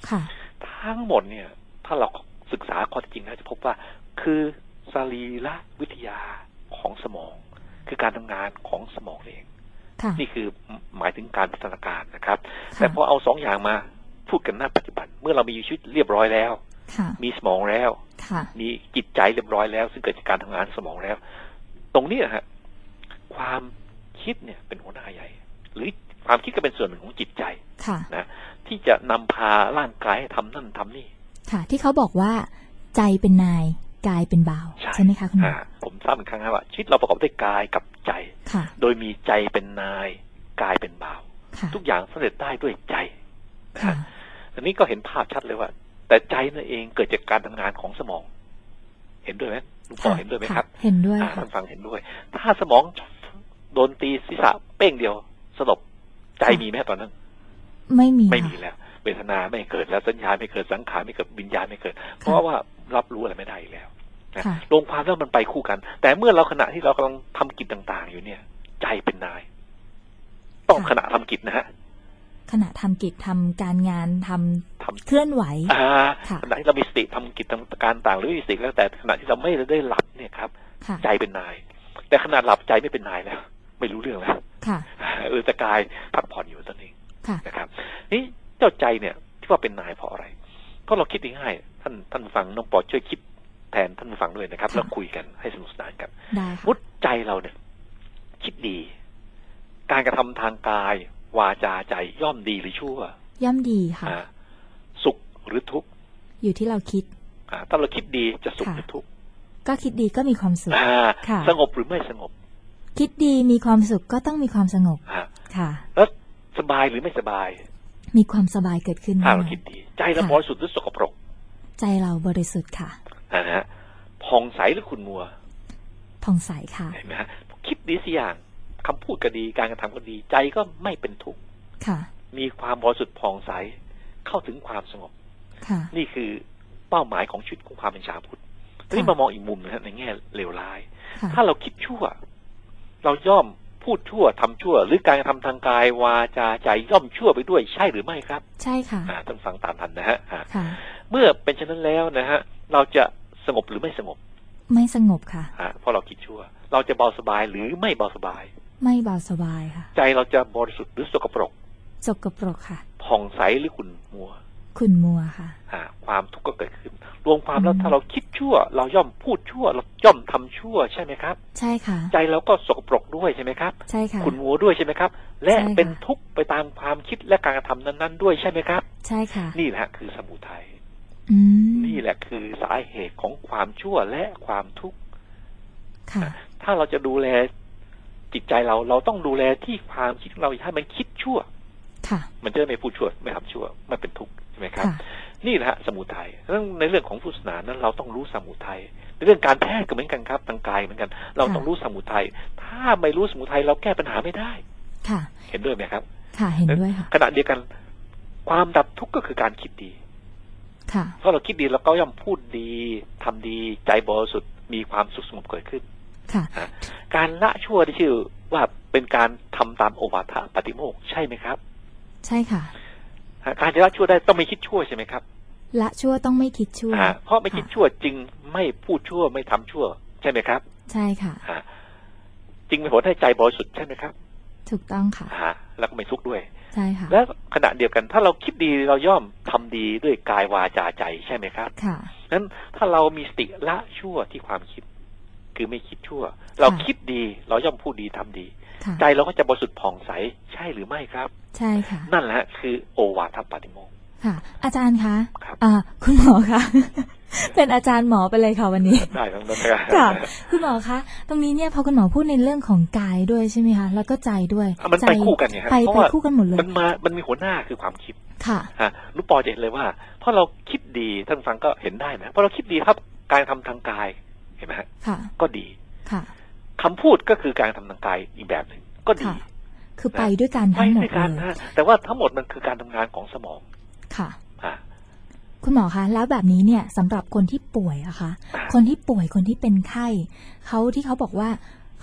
ทั้งหมดเนี่ยถ้าเราศึกษาข้อเท็จจริงแล้วจะพบว่าคือสรีรวิทยาของสมองคือการทำงานของสมองเองนี่คือหมายถึงการพัฒนาการนะครับแต่พอเอา2 อย่างมาพูดกันณปัจจุบันเมื่อเรามีชีวิตเรียบร้อยแล้วมีสมองแล้วมีจิตใจเรียบร้อยแล้วซึ่งเกิดจากการทำงานสมองแล้วตรงนี้นะฮะความคิดเนี่ยเป็นหัวหน้าใหญ่หรือความคิดก็เป็นส่วนหนึ่งของจิตใจนะที่จะนำพาร่างกายให้ทำนั่นทำนี่ค่ะที่เขาบอกว่าใจเป็นนายกายเป็นบ่าวใช่ไหมคะคุณหมอผมทราบอีกครั้งว่าชีวิตเราประกอบด้วยกายกับใจโดยมีใจเป็นนายกายเป็นบ่าวทุกอย่างสำเร็จได้ด้วยใจอันนี้ก็เห็นภาพชัดเลยว่าแต่ใจนั่นเองเกิดจากการทำงานของสมองเห็นด้วยไหมลุงปอเห็นด้วยไหมครับเห็นด้วยท่านฟังเห็นด้วยถ้าสมองโดนตีศีรษะเป้งเดียวสลบใจมีไหมตอนนั้นไม่มีแล้วเวทนาไม่เกิดแล้วสัญญาไม่เกิดสังขารไม่เกิดวิญญาณไม่เกิดเพราะว่ารับรู้อะไรไม่ได้แล้วลงความแล้วมันไปคู่กันแต่เมื่อเราขณะที่เรากำลังทำกิจต่างๆอยู่เนี่ยใจเป็นนายต้องขณะทำกิจนะฮะขณะทำกิจทำการงานทำเคลื่อนไหวขณะที่เรามีสติทำกิจการต่างหรือมีสติแล้วแต่ขณะที่เราไม่ได้หลับเนี่ยครับใจเป็นนายแต่ขณะหลับใจไม่เป็นนายแล้วไม่รู้เรื่องแล้วแต่กายพักผ่อนอยู่ตอนนี้นะครับนี่เจ้าใจเนี่ยที่ว่าเป็นนายเพราะอะไรก็เราคิดง่ายๆท่านฟังน้องปอช่วยคิดแทนท่านฟังด้วยนะครับแล้วคุยกันให้สนุกสนานกันมุดใจเราเนี่ยคิดดีการกระทำทางกายวาจาใจย่อมดีหรือชั่วย่อมดีค่ะสุขหรือทุกข์อยู่ที่เราคิดถ้าเราคิดดีจะสุขหรือทุกข์ก็คิดดีก็มีความสุขสงบหรือไม่สงบคิดดีมีความสุขก็ต้องมีความสงบค่ะแล้วสบายหรือไม่สบายมีความสบายเกิดขึ้นถ้าเราคิดดีใจเราบริสุทธิ์หรือสกปรกใจเราบริสุทธิ์ค่ะนะฮะผ่องใสหรือขุ่นมัวผ่องใสค่ะเห็นไหมฮะคิดดีสิอย่างคำพูดก็ดีการกระทำก็ดีใจก็ไม่เป็นทุกข์มีความบริสุทธิ์ผ่องใสเข้าถึงความสงบนี่คือเป้าหมายของชีวิตของความเป็นชาวพุทธทีนี้มามองอีกมุมนะในแง่เลวร้ายถ้าเราคิดชั่วเราย่อมพูดชั่วทำชั่วหรือการกระทำทางกายวาจาใจย่อมชั่วไปด้วยใช่หรือไม่ครับใช่ค่ะต้องฟังตามทันนะฮะเมื่อเป็นเช่นนั้นแล้วนะฮะเราจะสงบหรือไม่สงบไม่สงบค่ะเพราะเราคิดชั่วเราจะเบาสบายหรือไม่เบาสบายไม่เบาสบายค่ะใจเราจะบริสุทธิ์หรือสกปรกสกปรกค่ะผ่องใสหรือขุ่นมัวขุ่นมัวค่ะความทุกข์ก็เกิดขึ้นรวมความแล้วถ้าเราคิดชั่วเราย่อมพูดชั่วเราย่อมทำชั่วใช่ไหมครับใช่ค่ะใจเราก็สกปรกด้วยใช่ไหมครับใช่ค่ะขุ่นมัวด้วยใช่ไหมครับและเป็นทุกข์ไปตามความคิดและการกระทำนั้นๆด้วยใช่ไหมครับใช่ค่ะนี่แหละคือสมุทัยนี่แหละคือสาเหตุของความชั่วและความทุกข์ถ้าเราจะดูแลจิตใจเราต้องดูแลที่ความคิดของเราให้มันคิดชั่วมันจะไม่พูดชั่วไม่ทำชั่วไม่เป็นทุกข์ใช่ไหมครับนี่แหละสมุทัยในเรื่องของพุทธศาสนานั้นเราต้องรู้สมุทัยในเรื่องการแพทย์ก็เหมือนกันครับทางกายเหมือนกันเราต้องรู้สมุทัยถ้าไม่รู้สมุทัยเราแก้ปัญหาไม่ได้เห็นด้วยไหมครับค่ะเห็นด้วยค่ะขณะเดียวกันความดับทุกข์ก็คือการคิดดีเพราะเราคิดดีเราก็ย่อมพูดดีทำดีใจบริสุทธิ์มีความสุขสงบเกิดขึ้นการละชั่วที่ชื่อว่าเป็นการทำตามโอวาทปฏิโมกข์ใช่ไหมครับใช่ค่ะการจะละชั่วได้ต้องไม่คิดชั่วใช่ไหมครับละชั่วต้องไม่คิดชั่วเพราะไม่คิดชั่วจึงไม่พูดชั่วไม่ทำชั่วใช่ไหมครับใช่ค่ะจึงมีผลให้ใจบริสุทธิ์ใช่ไหมครับถูกต้องค่ะแล้วก็ไม่ทุกข์ด้วยใช่ค่ะและขณะเดียวกันถ้าเราคิดดีเราย่อมทำดีด้วยกายวาจาใจใช่ไหมครับค่ะนั้นถ้าเรามีสติละชั่วที่ความคิดคือไม่คิดชั่วเราคิดดีเราย่อมพูดดีทำดีใจเราก็จะบริสุทธิ์ผ่องใสใช่หรือไม่ครับใช่ค่ะนั่นแหละคือโอวาทปาติโมกข์ค่ะอาจารย์คะคุณหมอคะเป็นอาจารย์หมอไปเลยค่ะวันนี้ได้ทั้งนั้นค่ะคุณหมอคะตรงนี้เนี่ยพอคุณหมอพูดในเรื่องของกายด้วยใช่ไหมคะแล้วก็ใจด้วยมันไปคู่กันเนี่ยไปคู่กันหมดเลยมันมีหัวหน้าคือความคิดค่ะนุปอจะเห็นเลยว่าเพราะเราคิดดีท่านฟังก็เห็นได้นะเพราะเราคิดดีครับการทำทางกายเห็นไหมฮะก็ดีคำพูดก็คือการทำทางกายอีกแบบหนึ่งก็ดีคือไปด้วยกันทั้งหมดเลยแต่ว่าทั้งหมดมันคือการทำงานของสมองค่ะคุณหมอคะแล้วแบบนี้เนี่ยสำหรับคนที่ป่วยอะคะคนที่ป่วยคนที่เป็นไข้ที่เขาบอกว่า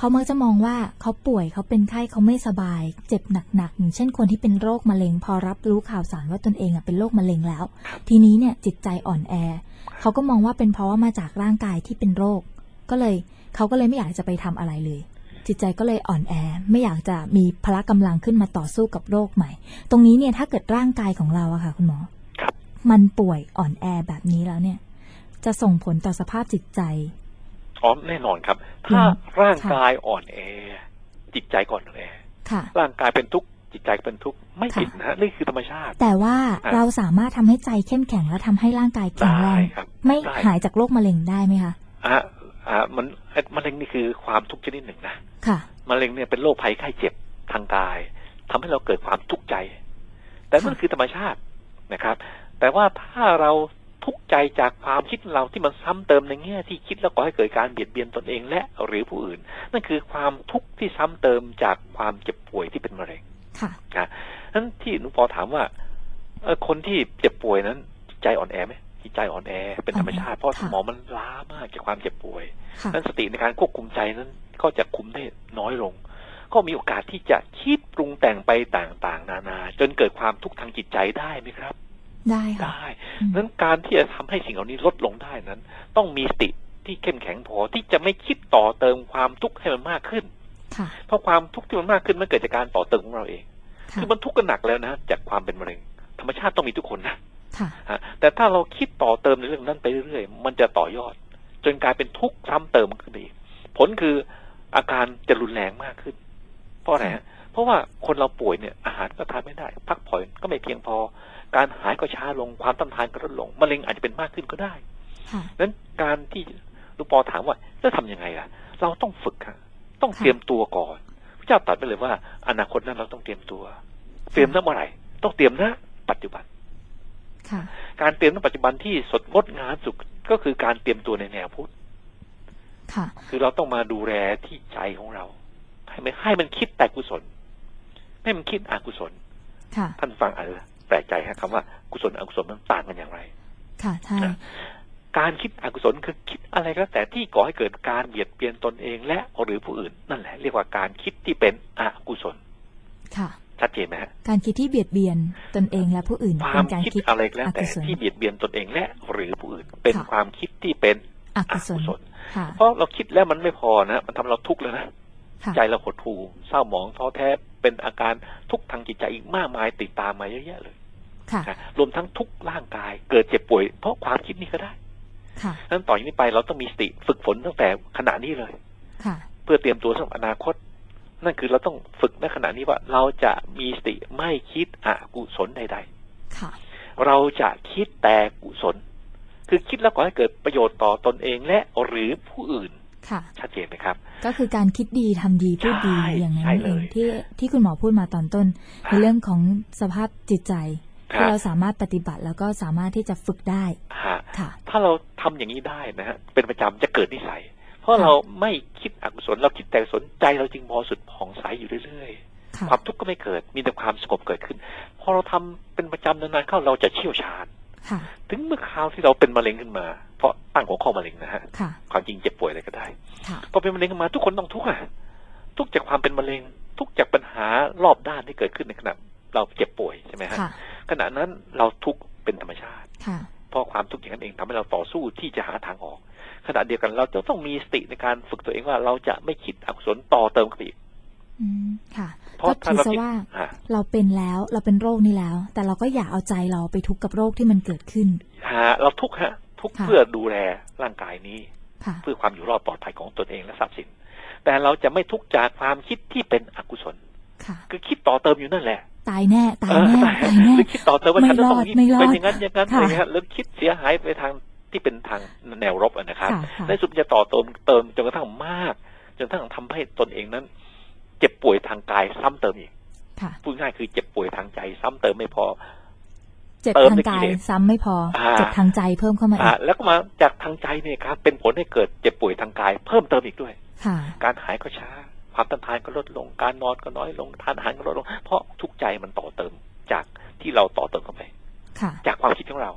เขามักจะมองว่าเขาป่วยเขาเป็นไข้เขาไม่สบายเจ็บหนักๆอย่างเช่นคนที่เป็นโรคมะเร็งพอรับรู้ข่าวสารว่าตนเองเป็นโรคมะเร็งแล้วทีนี้เนี่ยจิตใจอ่อนแอเขาก็มองว่าเป็นเพราะว่ามาจากร่างกายที่เป็นโรคเขาก็เลยไม่อยากจะไปทำอะไรเลยจิตใจก็เลยอ่อนแอไม่อยากจะมีพละกำลังขึ้นมาต่อสู้กับโรคใหม่ตรงนี้เนี่ยถ้าเกิดร่างกายของเราอะค่ะคุณหมอมันป่วยอ่อนแอแบบนี้แล้วเนี่ยจะส่งผลต่อสภาพจิตใจแน่นอนครับถ้าร่างกายอ่อนแอจิตใจก่อนอ่อนแอร่างกายเป็นทุกข์จิตใจเป็นทุกข์ไม่ผิดนะฮะนี่คือธรรมชาติแต่ว่าเราสามารถทำให้ใจเข้มแข็งและทำให้ร่างกายแข็งแรงไม่หายจากโรคมะเร็งได้ไหมคะมันมะเร็งนี่คือความทุกข์ชนิดหนึ่งนะค่ะมะเร็งเนี่ยเป็นโรคภัยไข้เจ็บทางกายทำให้เราเกิดความทุกข์ใจแต่มันคือธรรมชาตินะครับแต่ว่าถ้าเราทุกข์ใจจากความคิดเราที่มันซ้ำเติมในแง่ที่คิดแล้วก่อให้เกิดการเบียดเบียนตนเองและหรือผู้อื่นนั่นคือความทุกข์ที่ซ้ำเติมจากความเจ็บป่วยที่เป็นมะเร็งค่ะนั้นที่หนูปอถามว่าคนที่เจ็บป่วยนั้นจิตใจอ่อนแอไหมจิตใจอ่อนแอเป็นธรรมชาติเพราะสมองมันล้ามากจากความเจ็บป่วยนั้นสติในการควบคุมใจนั้นก็จะคุมได้น้อยลงก็มีโอกาสที่จะคิดปรุงแต่งไปต่างๆนานาจนเกิดความทุกข์ทางจิตใจได้ไหมครับได้นั้นการที่จะทำให้สิ่งเหล่านี้ลดลงได้นั้นต้องมีสติที่เข้มแข็งพอที่จะไม่คิดต่อเติมความทุกข์ให้มันมากขึ้นเพราะความทุกข์ที่มันมากขึ้นมันเกิดจากการต่อเติมของเราเองคือมันทุกข์กันหนักแล้วนะจากความเป็นมะเร็งธรรมชาติต้องมีทุกคนนะแต่ถ้าเราคิดต่อเติมในเรื่องนั้นไปเรื่อยๆมันจะต่อยอดจนกลายเป็นทุกข์ซ้ำเติมขึ้นไปอีกผลคืออาการจะรุนแรงมากขึ้นเพราะอะไรเพราะว่าคนเราป่วยเนี่ยอาหารก็ทานไม่ได้พักผ่อนก็ไม่เพียงพอการหายก็ช้าลงความต้านทานก็ลดลงมะเร็งอาจจะเป็นมากขึ้นก็ได้นั้นการที่ลูกปอถามว่าจะทำยังไงล่ะเราต้องฝึกค่ะต้องเตรียมตัวก่อนพระเจ้าตรัสไปเลยว่าอนาคตนั้นเราต้องเตรียมตัวเตรียมณเมื่อไหร่ต้องเตรียมณปัจจุบันการเตรียมณปัจจุบันที่สดงดงามสุดก็คือการเตรียมตัวในแนวพุทธคือเราต้องมาดูแลที่ใจของเราให้มันคิดแต่กุศลให้มันคิดอกุศลท่านฟังแปลกใจครับคำว่ากุศลอกุศลมันต่างกันอย่างไรค่ะใช่การคิดอกุศลคือคิดอะไรก็แต่ที่ก่อให้เกิดการเบียดเบียนตนเองและหรือผู้อื่นนั่นแหละเรียกว่าการคิดที่เป็นอกุศลค่ะชัดเจนไหมฮะการคิดที่เบียดเบียนตนเองและผู้อื่นเป็นการคิดอะไรก็แล้วแต่ที่เบียดเบียนตนเองและหรือผู้อื่นเป็นความคิดที่เป็นอกุศลเพราะเราคิดแล้วมันไม่พอนะมันทำเราทุกข์แล้วนะใจเราหดหู่เศร้าหมองท้อแท้เป็นอาการทุกข์ทางจิตใจอีกมากมายติดตามมาเยอะแยะเลยรวมทั้งทุกข์ร่างกายเกิดเจ็บป่วยเพราะความคิดนี้ก็ได้ดังนั้นต่อจากนี้ไปเราต้องมีสติฝึกฝนตั้งแต่ขณะนี้เลยเพื่อเตรียมตัวสำหรับอนาคตนั่นคือเราต้องฝึกในขณะนี้ว่าเราจะมีสติไม่คิดอกุศลใดๆเราจะคิดแต่กุศลคือคิดแล้วก็ให้เกิดประโยชน์ต่อตนเองและหรือผู้อื่นชัดเจนไหมครับก็คือการคิดดีทำดีพูดดีอย่างนั้นเองที่คุณหมอพูดมาตอนต้นในเรื่องของสภาพจิตใจที่เราสามารถปฏิบัติแล้วก็สามารถที่จะฝึกได้ถ้าเราทำอย่างนี้ได้นะฮะเป็นประจำจะเกิดนิสัยเพราะเราไม่คิดอกุศลเราคิดแต่สนใจเราจึงบริสุทธิ์ผ่องใสอยู่เรื่อยๆความทุกข์ก็ไม่เกิดมีแต่ความสงบเกิดขึ้นพอเราทำเป็นประจำนานๆเข้าเราจะเชี่ยวชาญถึงเมื่อคราวที่เราเป็นมะเร็งขึ้นมาเพราะตั้งหัวข้อมะเร็งนะฮะความจริงเจ็บป่วยอะไรก็ได้พอเป็นมะเร็งขึ้นมาทุกคนต้องทุกข์ทุกข์จากความเป็นมะเร็งทุกข์จากปัญหารอบด้านที่เกิดขึ้นในขณะเราเจ็บป่วยใช่ไหมฮะขณะนั้นเราทุกข์เป็นธรรมชาติเพราะความทุกข์อย่างนั้นเองทำให้เราต่อสู้ที่จะหาทางออกขณะเดียวกันเราจะต้องมีสติในการฝึกตัวเองว่าเราจะไม่คิดอกุศลต่อเติมขึ้นอีกค่ะก็ถือซะว่าเราเป็นแล้วเราเป็นโรคนี้แล้วแต่เราก็อย่าเอาใจเราไปทุกข์กับโรคที่มันเกิดขึ้นเราทุกข์ทุกข์เพื่อดูแลร่างกายนี้เพื่อความอยู่รอดปลอดภัยของตนเองและทรัพย์สินแต่เราจะไม่ทุกข์จากความคิดที่เป็นอกุศลคือคิดต่อเติมอยู่นั่นแหละตายแน่ตายแน่หรือคิดต่อเติมว่าฉันจะต้องเป็นอย่างนั้นอย่างนั้นอะไรเงี้ยแล้วคิดเสียหายไปทางที่เป็นทางแนวรบนะครับในสุดจะต่อเติมจนกระทั่งมากจนกระทั่งทำให้ตนเองนั้นเจ็บป่วยทางกายซ้ำเติมอีกพูดง่ายคือเจ็บป่วยทางใจซ้ำเติมไม่พอเจ็บทางกายซ้ำไม่พอเจ็บทางใจเพิ่มเข้ามาอีกแล้วก็มาจากทางใจเนี่ยครับเป็นผลให้เกิดเจ็บป่วยทางกายเพิ่มเติมอีกด้วยการหายก็ช้าความต้านทานก็ลดลงการนอนก็น้อยลงทานอาหารก็ลดลงเพราะทุกใจมันต่อเติมจากที่เราต่อเติมเข้าไปจากความคิดของเรา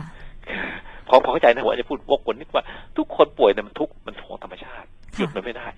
พอเข้าใจนะผมอาจจะพูดวกวนนิดว่าทุกคนป่วยเนี่ยมันทุกข์มันของธรรมชาติหยุดมันไม่ได้แต่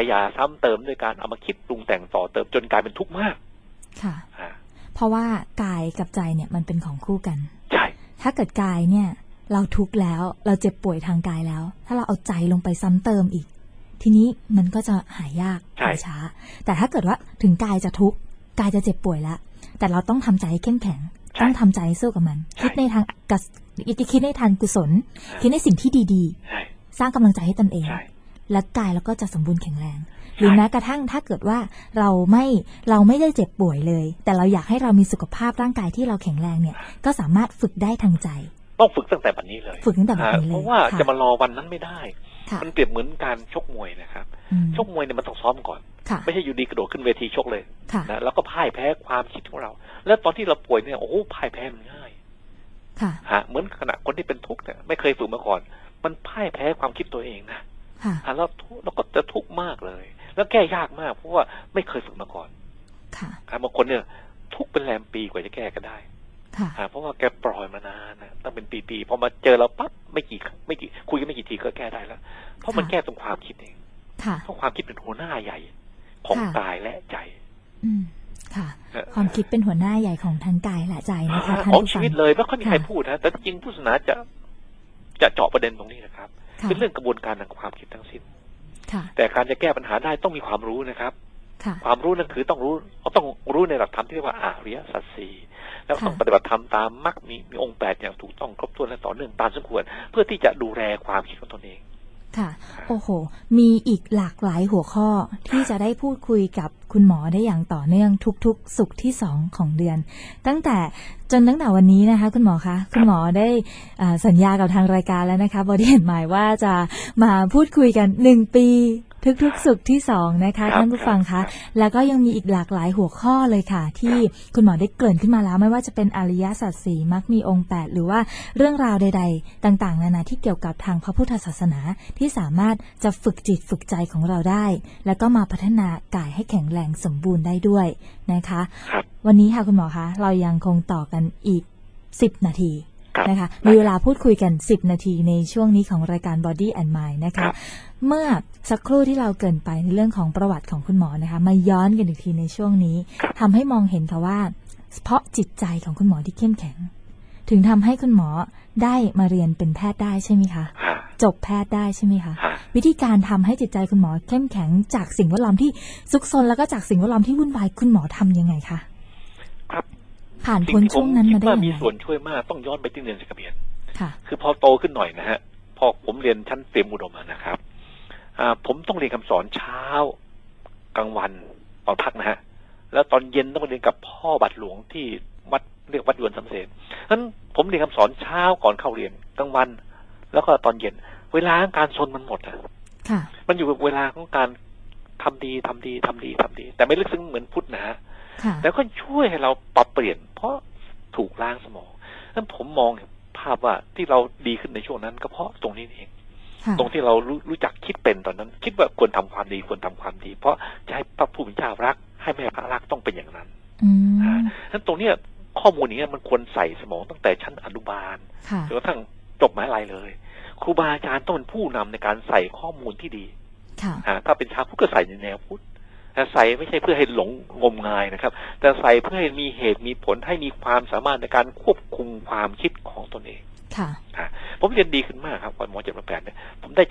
ยาซ้ำเติมด้วยการเอามาคิดปรุงแต่งต่อเติมจนกลายเป็นทุกข์มากค่ะเพราะว่ากายกับใจเนี่ยมันเป็นของคู่กันใช่ถ้าเกิดกายเนี่ยเราทุกข์แล้วเราเจ็บป่วยทางกายแล้วถ้าเราเอาใจลงไปซ้ำเติมอีกทีนี้มันก็จะหายยากหายช้าแต่ถ้าเกิดว่าถึงกายจะทุกข์กายจะเจ็บป่วยแล้วแต่เราต้องทำใจให้เข้มแข็งต้องทำใจสู้กับมันคิดในทางคิดในทางกุศลคิดในสิ่งที่ดีๆสร้างกำลังใจให้ตนเองและกายเราก็จะสมบูรณ์แข็งแรงหรือแม้กระทั่งถ้าเกิดว่าเราไม่ได้เจ็บป่วยเลยแต่เราอยากให้เรามีสุขภาพร่างกายที่เราแข็งแรงเนี่ยก็สามารถฝึกได้ทางใจต้องฝึกตั้งแต่บัดนี้เลยฝึกตั้งแต่บัดนี้เลยเพราะว่าจะมารอวันนั้นไม่ได้มันเปรียบเหมือนการชกมวยนะครับชกมวยเนี่ยมันต้องซ้อมก่อนไม่ใช่อยู่ดีกระโดดขึ้นเวทีชกเลยนะแล้วก็พ่ายแพ้ความคิดของเราแล้วตอนที่เราป่วยเนี่ยโอ้พ่ายแพ้มันง่ายเหมือนขณะคนที่เป็นทุกข์เนี่ยไม่เคยฝึกมาก่อนมันพ่ายแพ้ความคิดตัวเองนะแล้วก็จะทุกข์มากเลยแล้วแก้ยากมากเพราะว่าไม่เคยฝึกมาก่อนบางคนเนี่ยทุกข์เป็นแรมปีกว่าจะแก้ก็ได้เพราะว่าแกปล่อยมานานนะตั้งเป็นปีๆพอมาเจอเราปั๊บไม่กี่คุยกันไม่กี่ทีก็แก้ได้แล้วเพราะมันแก้ตรงความคิดเองเพราะความคิดเป็นหัวหน้าใหญ่ของกายและใจค่ะความคิดเป็นหัวหน้าใหญ่ของทั้งกายและใจนะคะท่านผู้ฟังของชีวิตเลยไม่ค่อยมีใครพูดนะแต่จริงพุทธศาสนาจะเจาะประเด็นตรงนี้นะครับเป็นเรื่องกระบวนการทางความคิดทั้งสิ้นแต่การจะแก้ปัญหาได้ต้องมีความรู้นะครับความรู้นั่นคือต้องรู้ในหลักธรรมที่เรียกว่าอริยสัจสี่แล้วต้องปฏิบัติธรรมตามมรรคมีองค์ 8อย่างถูกต้องครบถ้วนและต่อเนื่องตามสมควรเพื่อที่จะดูแลความคิดของตนเองค่ะโอ้โหมีอีกหลากหลายหัวข้อที่จะได้พูดคุยกับคุณหมอได้อย่างต่อเนื่องทุกๆศุกร์ที่2ของเดือนตั้งแต่วันนี้นะคะคุณหมอคะคุณหมอได้สัญญากับทางรายการแล้วนะคะBody and Mindว่าจะมาพูดคุยกัน1 ปีทุกๆศุกร์ที่2นะคะท่านผู้ฟังคะแล้วก็ยังมีอีกหลากหลายหัวข้อเลยค่ะที่คุณหมอได้เกริ่นขึ้นมาแล้วไม่ว่าจะเป็นอริยสัจสี่มรรคมีองค์ 8หรือว่าเรื่องราวใดๆต่างๆนานาที่เกี่ยวกับทางพระพุทธศาสนาที่สามารถจะฝึกจิตฝึกใจของเราได้แล้วก็มาพัฒนากายให้แข็งแรงสมบูรณ์ได้ด้วยนะคะวันนี้ค่ะคุณหมอคะเรายังคงต่อกันอีก10 นาทีนะคะมีเวลาพูดคุยกัน10 นาทีในช่วงนี้ของรายการ Body and Mind นะคะเมื่อสักครู่ที่เราเกริ่นไปในเรื่องของประวัติของคุณหมอนะคะมาย้อนกันอีกทีในช่วงนี้ทำให้มองเห็นค่ะว่าเพราะจิตใจของคุณหมอที่เข้มแข็งถึงทำให้คุณหมอได้มาเรียนเป็นแพทย์ได้ใช่ไหมคะจบแพทย์ได้ใช่ไหมคะวิธีการทำให้จิตใจคุณหมอเข้มแข็งจากสิ่งแวดล้อมที่ซุกซนแล้วก็จากสิ่งแวดล้อมที่วุ่นวายคุณหมอทำยังไงคะครับผ่านพ้นช่วงนั้นมาได้ยังไงมีส่วนช่วยมากต้องย้อนไปที่เรียนศิลปเบียนคือพอโตขึ้นหน่อยนะฮะพอผมเรียนชั้นเตรียมอุดมนะครับผมต้องเรียนคำสอนเช้ากลางวันตอนพักนะฮะแล้วตอนเย็นต้องไปเรียนกับพ่อบัตรหลวงที่วัดเรียกวัดยวนสำเสนฉะนั้นผมเรียนคำสอนเช้าก่อนเข้าเรียนกลางวันแล้วก็ตอนเย็นเวลาการซนมันหมดอะมันอยู่เวลาของการทำดีแต่ไม่ลึกซึ้งเหมือนพุทธนะฮะแล้วก็ช่วยให้เราปรับเปลี่ยนเพราะถูกล้างสมองฉะนั้นผมมองภาพว่าที่เราดีขึ้นในช่วงนั้นก็เพราะตรงนี้เองตรงที่เรารู้จักคิดเป็นตอนนั้นคิดว่าควรทำความดีเพราะจะให้พระผู้เป็นเจ้ารักให้แม่พระรักต้องเป็นอย่างนั้นฉะนั้นตรงนี้ข้อมูลอย่างนี้มันควรใส่สมองตั้งแต่ชั้นอนุบาลจนกระทั่งจบมหาลัยเลยครูบาอาจารย์ต้องเป็นผู้นำในการใส่ข้อมูลที่ดีถ้าเป็นชาวพุทธก็ใส่ในแนวพุทธแต่ใส่ไม่ใช่เพื่อให้หลงงมงายนะครับแต่ใส่เพื่อให้มีเหตุมีผลให้มีความสามารถในการควบคุมความคิดของตนเองผมเรียนดีขึ้นมากครับก่อนม.7 เนี่ยผมได้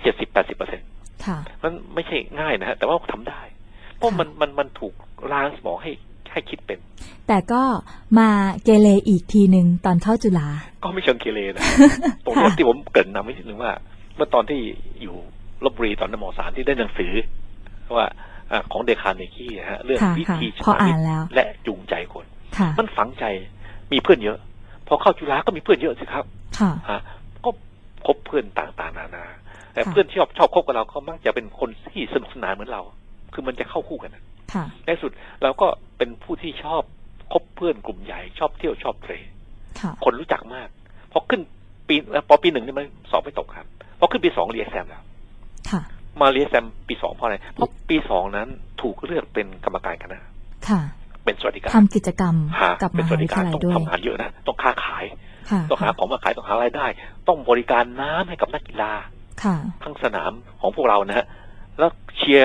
70-80%มันไม่ใช่ง่ายนะฮะแต่ว่าทำได้เพราะมันถูกล้างสมองให้คิดเป็นแต่ก็มาเกเรอีกทีนึงตอนเข้าจุฬาก็ไม่เชิงเกเรนะตรงนี้ที่ผมเกริ่นนำไว้นิดนึงว่าเมื่อตอนที่อยู่ลพบุรีตอนม.3 ที่ได้หนังสือว่าของเดคาร์เนกี้ฮะเรื่องวิธีใช้และจูงใจคนมันฝังใจมีเพื่อนเยอะพอเข้าจุฬาก็มีเพื่อนเยอะสิครับก็คบเพื่อนต่างๆนานาแต่เพื่อนที่ชอบคบกับเราก็มักจะเป็นคนที่สนุกสนานเหมือนเราคือมันจะเข้าคู่กันในสุดเราก็เป็นผู้ที่ชอบคบเพื่อนกลุ่มใหญ่ชอบเที่ยวชอบเทรดคนรู้จักมากพอขึ้นพอปี 1นี่มันสอบไม่ตกครับพอขึ้นปี 2เรียนแซมแล้วมาเรียนแซมปี 2เพราะอะไรเพราะปี 2นั้นถูกเลือกเป็นกรรมการคณะเป็นสวัสดิการทำกิจกรรมกับมหาวิทยาลัยด้วยต้องทำงานเยอะนะต้องค้าขายต้องหาของมาขายต้องหารายได้ต้องบริการน้ำให้กับนักกีฬาทั้งสนามของพวกเรานะฮะแล้วเชียร์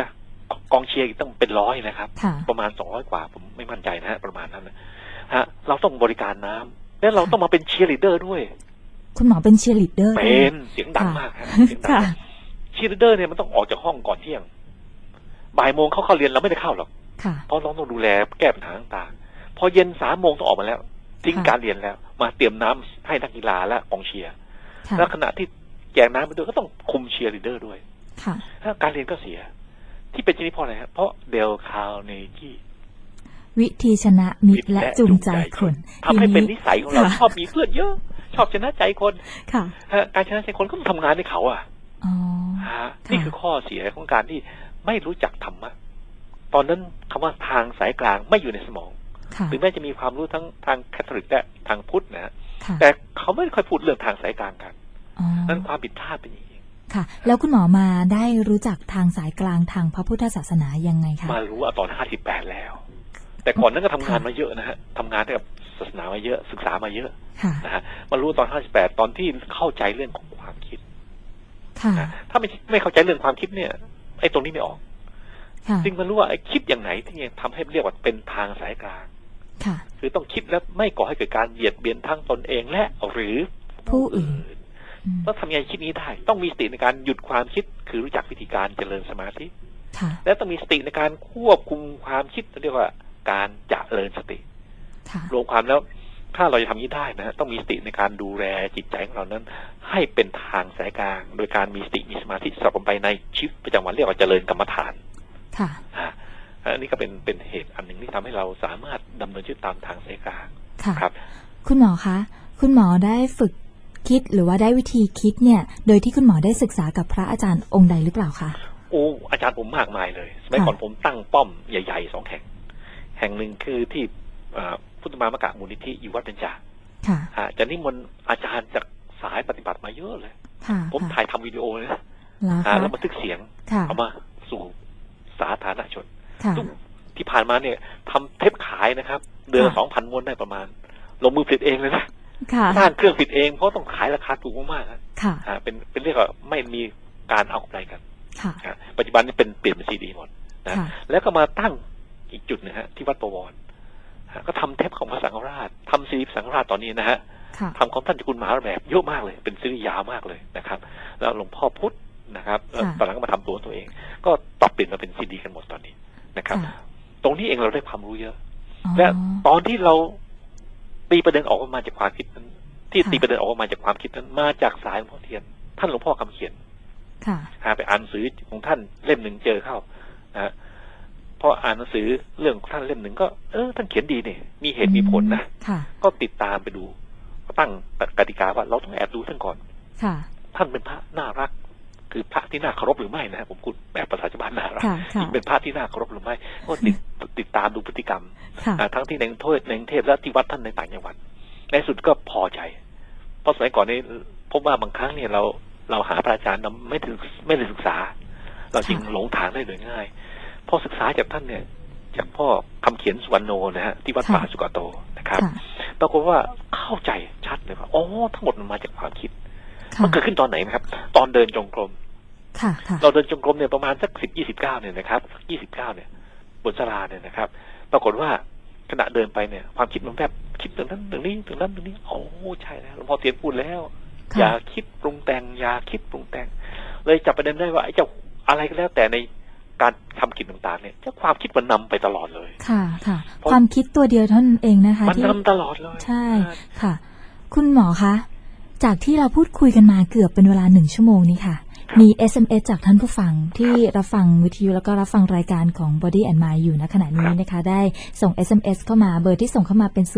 กองเชียร์ต้องเป็นร้อยนะครับประมาณ200กว่าผมไม่มั่นใจนะฮะประมาณนั้นนะฮะเราต้องบริการน้ำและเราต้องมาเป็นเชียร์ลีดเดอร์ด้วยคุณหมอเป็นเชียร์ลีดเดอร์เป็นเสียงดังมากครับเสียงดังเชียร์ลีดเดอร์เนี่ยมันต้องออกจากห้องก่อนเที่ยงบ่ายโมงเข้าเรียนเราไม่ได้เข้าหรอกเพราะเราต้องดูแลแก้ปัญหาต่างๆพอเย็น3 โมงต้องออกมาแล้วทิ้งการเรียนแล้วมาเตรียมน้ำให้นักกีฬาและกองเชียร์แล้วขณะที่แจกน้ำไปด้วยก็ต้องคุมเชียร์ลีดเดอร์ด้วยแล้วการเรียนก็เสียที่เป็นชนิดเพราะอะไรครับเพราะเดลคาร์เนกี้วิธีชนะมิตรและจูงใจคนทำให้เป็นนิสัยของเราชอบมีเพื่อนเยอะชอบชนะใจคนการชนะใจคนก็ต้องทำงานให้เขานี่คือข้อเสียของการที่ไม่รู้จักธรรมะตอนนั้นคำว่าทางสายกลางไม่อยู่ในสมองถึงแม้จะมีความรู้ทั้งทางแคทอลิกและทางพุทธนะแต่เขาไม่ค่อยพูดเรื่องทางสายกลางกันนั้นความผิดพลาดเป็นอย่างนี้ค่ะแล้วคุณหมอมาได้รู้จักทางสายกลางทางพระพุทธศาสนายังไงคะมารู้ตอน58แล้วแต่ก่อนนั้นก็ทำงานมาเยอะนะฮะทำงานกับศาสนามาเยอะศึกษามาเยอะนะฮะมารู้ตอน58ตอนที่เข้าใจเรื่องของความคิดถ้าไม่เข้าใจเรื่องความคิดเนี่ยไอ้ตรงนี้ไม่ออกจึงมารู้ว่าไอ้คิดอย่างไหนที่ทำให้เรียกว่าเป็นทางสายกลางคือต้องคิดแล้วไม่ก่อให้เกิดการเบียดเบียนทั้งตนเองและหรือผู้อื่นต้องทำยังไงคิดนี้ได้ต้องมีสติในการหยุดความคิดคือรู้จักวิธีการเจริญสมาธิและต้องมีสติในการควบคุมความคิดเรียกว่าการเจริญสติรวมความแล้วถ้าเราจะทำนี้ได้นะต้องมีสติในการดูแลจิตใจของเรานั้นให้เป็นทางสายกลางโดยการมีสติมีสมาธิสลับไปในชีวิตประจำวันเรียกว่าเจริญกรรมฐานอันนี้ก็เป็นเหตุอันหนึ่งที่ทำให้เราสามารถดำเนินชีวิตตามทางสายกลางครับคุณหมอคะคุณหมอได้ฝึกคิดหรือว่าได้วิธีคิดเนี่ยโดยที่คุณหมอได้ศึกษากับพระอาจารย์องค์ใดหรือเปล่าคะโอ้อาจารย์ผมมากมายเลยสมัยก่อนผมตั้งป้อมใหญ่ๆ2 แห่งหนึ่งคือที่พุทธมามกะมูลนิธิอยู่วัดเบญจาจะนิมนต์อาจารย์จากสายปฏิบัติมาเยอะเลยผมถ่ายทำวิดีโอเลยนะแล้วบันทึกเสียงเอามาสู่สาธารณชนที่ผ่านมาเนี่ยทำเทปขายนะครับเดือนละ 2,000 ม้วนได้ประมาณลงมือผลิตเองเลยนะสร้างเครื่องผลิตเองเพราะต้องขายราคาถูกมากๆเป็นเรียกว่าไม่มีการเอากำไรกันปัจจุบันนี้เปลี่ยนเป็นซีดีหมดนะแล้วก็มาตั้งอีกจุดนึงฮะที่วัดประวรก็ทำเทปของพระสังฆราชทำซีดีสังฆราชตอนนี้นะฮะทำของท่านเจ้าคุณมหาแบบเยอะมากเลยเป็นซีรีส์ยาวมากเลยนะครับแล้วหลวงพ่อพุธนะครับตอนหลังก็มาทำตัวเองก็ปรับเปลี่ยนมาเป็นซีดีกันหมดตอนนี้นะครับตรงนี้เองเราได้ความรู้เยอะและตอนที่เราตีประเด็นออกมาจากความคิดนั้นที่ตีประเด็นออกมาจากความคิดนั้นมาจากสายหลวงพ่อเทียนท่านหลวงพ่อคำเขียนไปอ่านหนังสือของท่านเล่มหนึ่งเจอเข้านะพออ่านหนังสือเรื่องท่านเล่มหนึ่งก็ท่านเขียนดีเนี่ยมีเหตุมีผลนะก็ติดตามไปดูก็ตั้งกติกาว่าเราต้องแอบดูท่านก่อนท่านเป็นพระน่ารักคือพระที่น่าเคารพหรือไม่นะผมพูดแบบภาษาชาวบ้านน่ารักเป็นพระที่น่าเคารพหรือไม่ก็ติดตามดูพฤติกรรมทั้งที่ในกรุงเทพและที่วัดท่านในต่างจังหวัดในสุดก็พอใจเพราะสมัยก่อนนี้พบว่าบางครั้งเนี่ยเราหาพระอาจารย์เราไม่ได้ศึกษาเราจึงหลงทางได้โดยง่ายพอศึกษาจากท่านเนี่ยจากพ่อคำเขียนสุวรรณโนนะฮะที่วัดป่าสุกโตนะครับปรากฏว่าเข้าใจชัดเลยว่าทั้งหมดมันมาจากความคิดมันเกิดขึ้นตอนไหนนะครับตอนเดินจงกรมเราเดินจงกรมเนี่ยประมาณสัก10-29เนี่ยนะครับ29เนี่ยบนศาลาเนี่ยนะครับปรากฏว่าขณะเดินไปเนี่ยความคิดมันแบบคิดถึงนั้นถึงนี้ถึงนั้นถึงนี้ใช่แล้วหลวงพ่อเทียนพูดแล้วอย่าคิดปรุงแต่งอย่าคิดปรุงแต่งเลยจับประเด็นได้ว่าไอ้เจ้าอะไรก็แล้วแต่ในการทำกิจต่างๆเนี่ยเจ้าความคิดมันนำไปตลอดเลยค่ะความคิดตัวเดียวเท่านั้นเองนะคะมันนำตลอดเลยใช่ค่ะคุณหมอคะจากที่เราพูดคุยกันมาเกือบเป็นเวลา1 ชั่วโมงนี้ค่ะมี SMS จากท่านผู้ฟังที่รับฟังวิทยุแล้วก็รับฟังรายการของ Body and Mind อยู่ณขณะนี้นะคะได้ส่ง SMS เข้ามาเบอร์ที่ส่งเข้ามาเป็น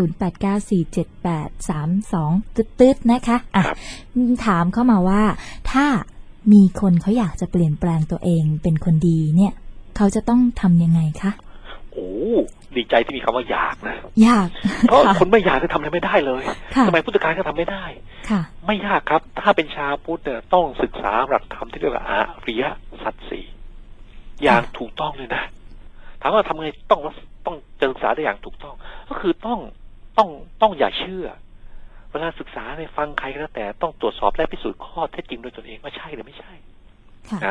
08947832ตึ๊ดๆนะคะถามเข้ามาว่าถ้ามีคนเขาอยากจะเปลี่ยนแปลงตัวเองเป็นคนดีเนี่ยเขาจะต้องทำยังไงคะดีใจที่มีคำว่าอยากนะอยากเพราะคนไม่อยากจะทำอะไรไม่ได้เลยสมัยพุทธกาลก็ทำไม่ได้ไม่ยากครับถ้าเป็นชาวพุทธเนี่ยต้องศึกษาหลักธรรมที่เรียกว่าอริยสัจ 4อย่างถูกต้องเลยนะถามว่าทำไงต้องจะศึกษาได้อย่างถูกต้องก็คือต้องอย่าเชื่อเวลาศึกษาเนี่ยฟังใครก็แล้วแต่ต้องตรวจสอบและพิสูจน์ข้อเท็จจริงโดยตนเองว่าใช่หรือไม่ใช่นะ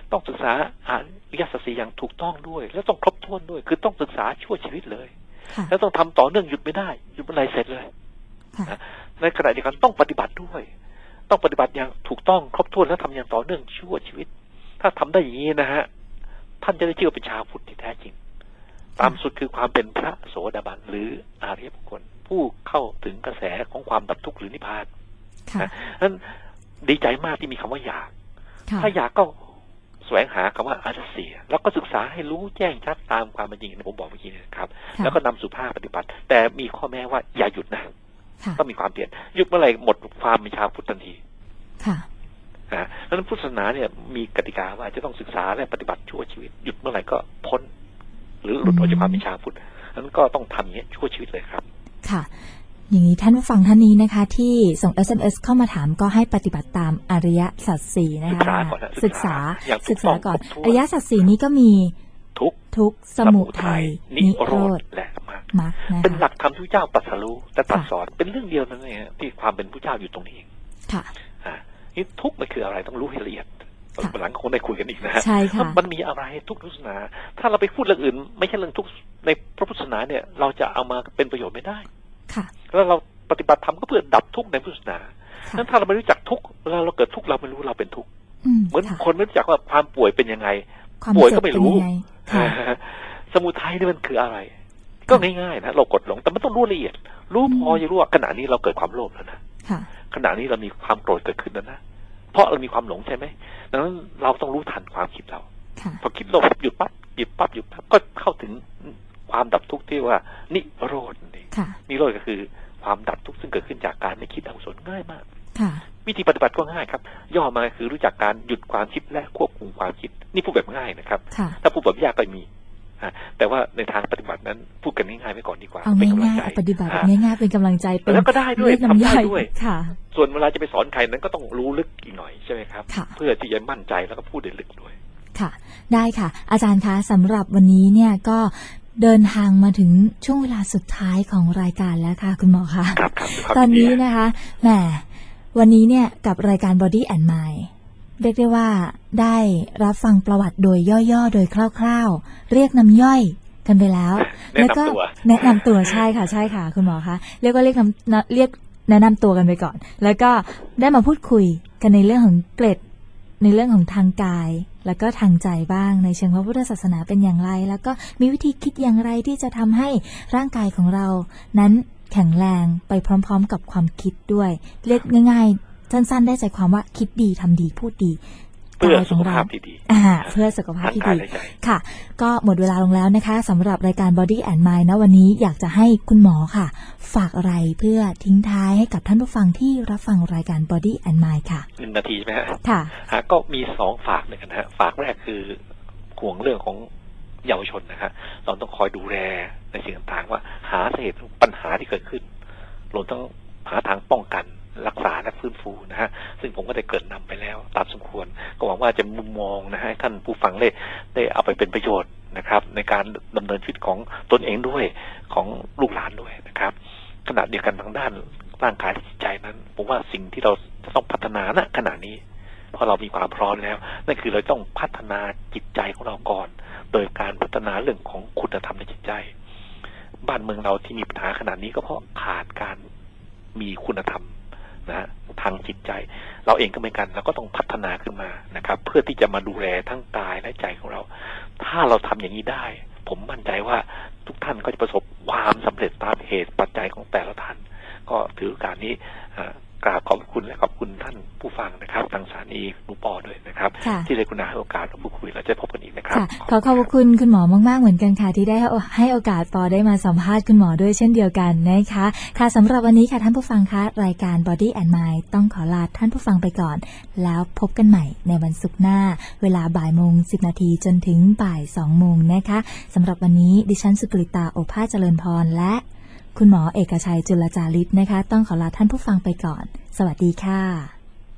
ต้องศึกษาอริยสัจสี่อย่างถูกต้องด้วยแล้วต้องครบถ้วนด้วยคือต้องศึกษาชั่วชีวิตเลยแล้วต้องทำต่อเนื่องหยุดไม่ได้หยุดเมื่อไรเสร็จเลยในขณะเดียวกันต้องปฏิบัติด้วยต้องปฏิบัติอย่างถูกต้องครบถ้วนและทำอย่างต่อเนื่องชั่วชีวิตถ้าทำได้อย่างนี้นะฮะท่านจะได้ชื่อเป็นชาวพุทธที่แท้จริงตามสุดคือความเป็นพระโสดาบันหรืออริยบุคคลผู้เข้าถึงกระแสของความดับทุกข์หรือนิพพานนั้นดีใจมากที่มีคำว่าอยากถ้าอยากก็แสวงหาคำว่าอริยสัจแล้วก็ศึกษาให้รู้แจ้งชัดตามความเป็นจริงที่ผมบอกเมื่อกี้นะครับแล้วก็นำสู่ภาคปฏิบัติแต่มีข้อแม้ว่าอย่าหยุดนะต้องมีความเปลี่ยนหยุดเมื่อไหร่หมดความเป็นชาวพุทธทันทีดังนั้นพุทธศาสนาเนี่ยมีกติกาว่าจะต้องศึกษาและปฏิบัติชั่วชีวิตหยุดเมื่อไหร่ก็พ้นหรือหลุดออกจากความเป็นชาวพุทธนั้นก็ต้องทำอย่างนี้ชั่วชีวิตเลยครับค่ะอย่างนี้ท่านผู้ฟังท่านนี้นะคะที่ส่ง SMS เข้ามาถามก็ให้ปฏิบัติตามอริยสัจสี่นะคะศึกษาก่อนอริยสัจสี่นี้ก็มีทุกข์สมุทัยนิโรธและมรรคเป็นหลักธรรมที่พระเจ้าตรัสรู้แต่ตรัสสอนเป็นเรื่องเดียวนั่นเองที่ความเป็นพระเจ้าอยู่ตรงนี้เองค่ะนี่ทุกข์มันคืออะไรต้องรู้ให้ละเอียดหลังคงได้คุยกันอีกนะฮะมันมีอะไรทุกศาสนาถ้าเราไปพูดเรื่องอื่นไม่ใช่เรื่องทุกในพระพุทธศาสนาเนี่ยเราจะเอามาเป็นประโยชน์ไม่ได้แล้วเราปฏิบัติธรรมก็เพื่อดับทุกข์ในพุทธศาสนานั้นถ้าเราไม่รู้จักทุกข์เวลาเราเกิดทุกข์เราไม่รู้เราเป็นทุกข์เหมือนคนไม่รู้จักว่าความป่วยเป็นยังไงป่วยก็ไม่รู้สมุทัยนี่มันคืออะไรก็ง่ายๆนะเรากดหลงแต่มันต้องรู้ละเอียดรู้พอจะรู้ว่าขณะนี้เราเกิดความโลภแล้วนะขณะนี้เรามีความโกรธเกิดขึ้นแล้วนะเพราะเรามีความหลงใช่ไหมดังนั้นเราต้องรู้ทันความคิดเราพอคิดโลภหยุดปั๊บก็เข้าถึงความดับทุกข์ที่ว่านิโรธนี่นิโรธก็คือความดับทุกข์ซึ่งเกิดขึ้นจากการไม่คิดอกุศลง่ายมากวิธีปฏิบัติก็ง่ายครับย่อมาคือรู้จักการหยุดความคิดและควบคุมความคิดนี่พูดแบบง่ายนะครับถ้าพูดแบบยากก็มีแต่ว่าในทางปฏิบัตินั้นพูดกันง่ายๆไว้ก่อนดีกว่าเป็นกำลังใจปฏิบัติง่ายๆเป็นกำลังใจเป็นแล้วก็ได้ด้วยทำได้ด้วยค่ะส่วนเวลาจะไปสอนใครนั้นก็ต้องรู้ลึกอีกหน่อยใช่ไหมครับเพื่อที่จะมั่นใจแล้วก็พูดได้ลึกด้วยค่ะได้ค่ะอาจารย์คะสำหรับวันนี้เนี่ยก็เดินทางมาถึงช่วงเวลาสุดท้ายของรายการแล้วค่ะคุณหมอคะตอนนี้นะคะแหมวันนี้เนี่ยกับรายการ Body and Mind เรียกได้ว่าได้รับฟังประวัติโดยย่อๆโดยคร่าวๆเรียกน้ำย่อยกันไปแล้วแล้วก็แนะนำตัวใช่ค่ะคุณหมอคะเรียกแนะนำตัวกันไปก่อนแล้วก็ได้มาพูดคุยกันในเรื่องของเกร็ดในเรื่องของทางกายแล้วก็ทางใจบ้างในเชิงพระพุทธศาสนาเป็นอย่างไรแล้วก็มีวิธีคิดอย่างไรที่จะทำให้ร่างกายของเรานั้นแข็งแรงไปพร้อมๆกับความคิดด้วยเรียกง่ายๆสั้นๆได้ใจความว่าคิดดีทำดีพูดดีเพื่อสุขภาพที่ดีเพื่อสุขภาพที่ดีค่ะก็หมดเวลาลงแล้วนะคะสำหรับรายการ Body and Mind นะวันนี้อยากจะให้คุณหมอค่ะฝากอะไรเพื่อทิ้งท้ายให้กับท่านผู้ฟังที่รับฟังรายการ Body and Mind ค่ะ 1 นาทีใช่ไหมฮะค่ะก็มี2ฝากด้วยกันนะฮะฝากแรกคือห่วงเรื่องของเยาวชนนะฮะเราต้องคอยดูแลในสิ่งต่างๆว่าหาสาเหตุปัญหาที่เกิดขึ้นเราต้องหาทางป้องกันรักษาและฟื้นฟูนะฮะซึ่งผมก็ได้เกิดนำไปแล้วตามสมควรก็หวังว่าจะมุมมองนะฮะท่านผู้ฟังได้เอาไปเป็นประโยชน์นะครับในการดำเนินชีวิตของตนเองด้วยของลูกหลานด้วยนะครับขณะเดียวกันทางด้านร่างกายและจิตใจนั้นผมว่าสิ่งที่เราจะต้องพัฒนาณขณะนี้พอเรามีความพร้อมแล้วนั่นคือเราต้องพัฒนาจิตใจของเราก่อนโดยการพัฒนาเรื่องของคุณธรรมในจิตใจบ้านเมืองเราที่มีปัญหาขนาดนี้ก็เพราะขาดการมีคุณธรรมนะทางจิตใจเราเองก็เหมือนกันเราก็ต้องพัฒนาขึ้นมานะครับเพื่อที่จะมาดูแลทั้งกายและใจของเราถ้าเราทำอย่างนี้ได้ผมมั่นใจว่าทุกท่านก็จะประสบความสำเร็จตามเหตุปัจจัยของแต่ละท่านก็ถือโอกาสนี้กราบขอบคุณและขอบคุณท่านผู้ฟังนะครับทางสถานีนูปอด้วยนะครับที่ได้คุณาให้โอกาสมาพูดคุยเราจะพบกันอีกนะครับขอขอบคุณคุณหมอมากๆเหมือนกันค่ะที่ได้ให้โอกาสปอได้มาสัมภาษณ์คุณหมอด้วยเช่นเดียวกันนะคะค่ะสำหรับวันนี้ค่ะท่านผู้ฟังคะรายการ Body and Mind ต้องขอลาท่านผู้ฟังไปก่อนแล้วพบกันใหม่ในวันศุกร์หน้าเวลา13:10 น.จนถึง 14:00 น.นะคะสำหรับวันนี้ดิฉันสุกฤตาโอภาสเจริญพรและคุณหมอเอกชัยจุลจาริตนะคะต้องขอลาท่านผู้ฟังไปก่อนสวัสดีค่ะ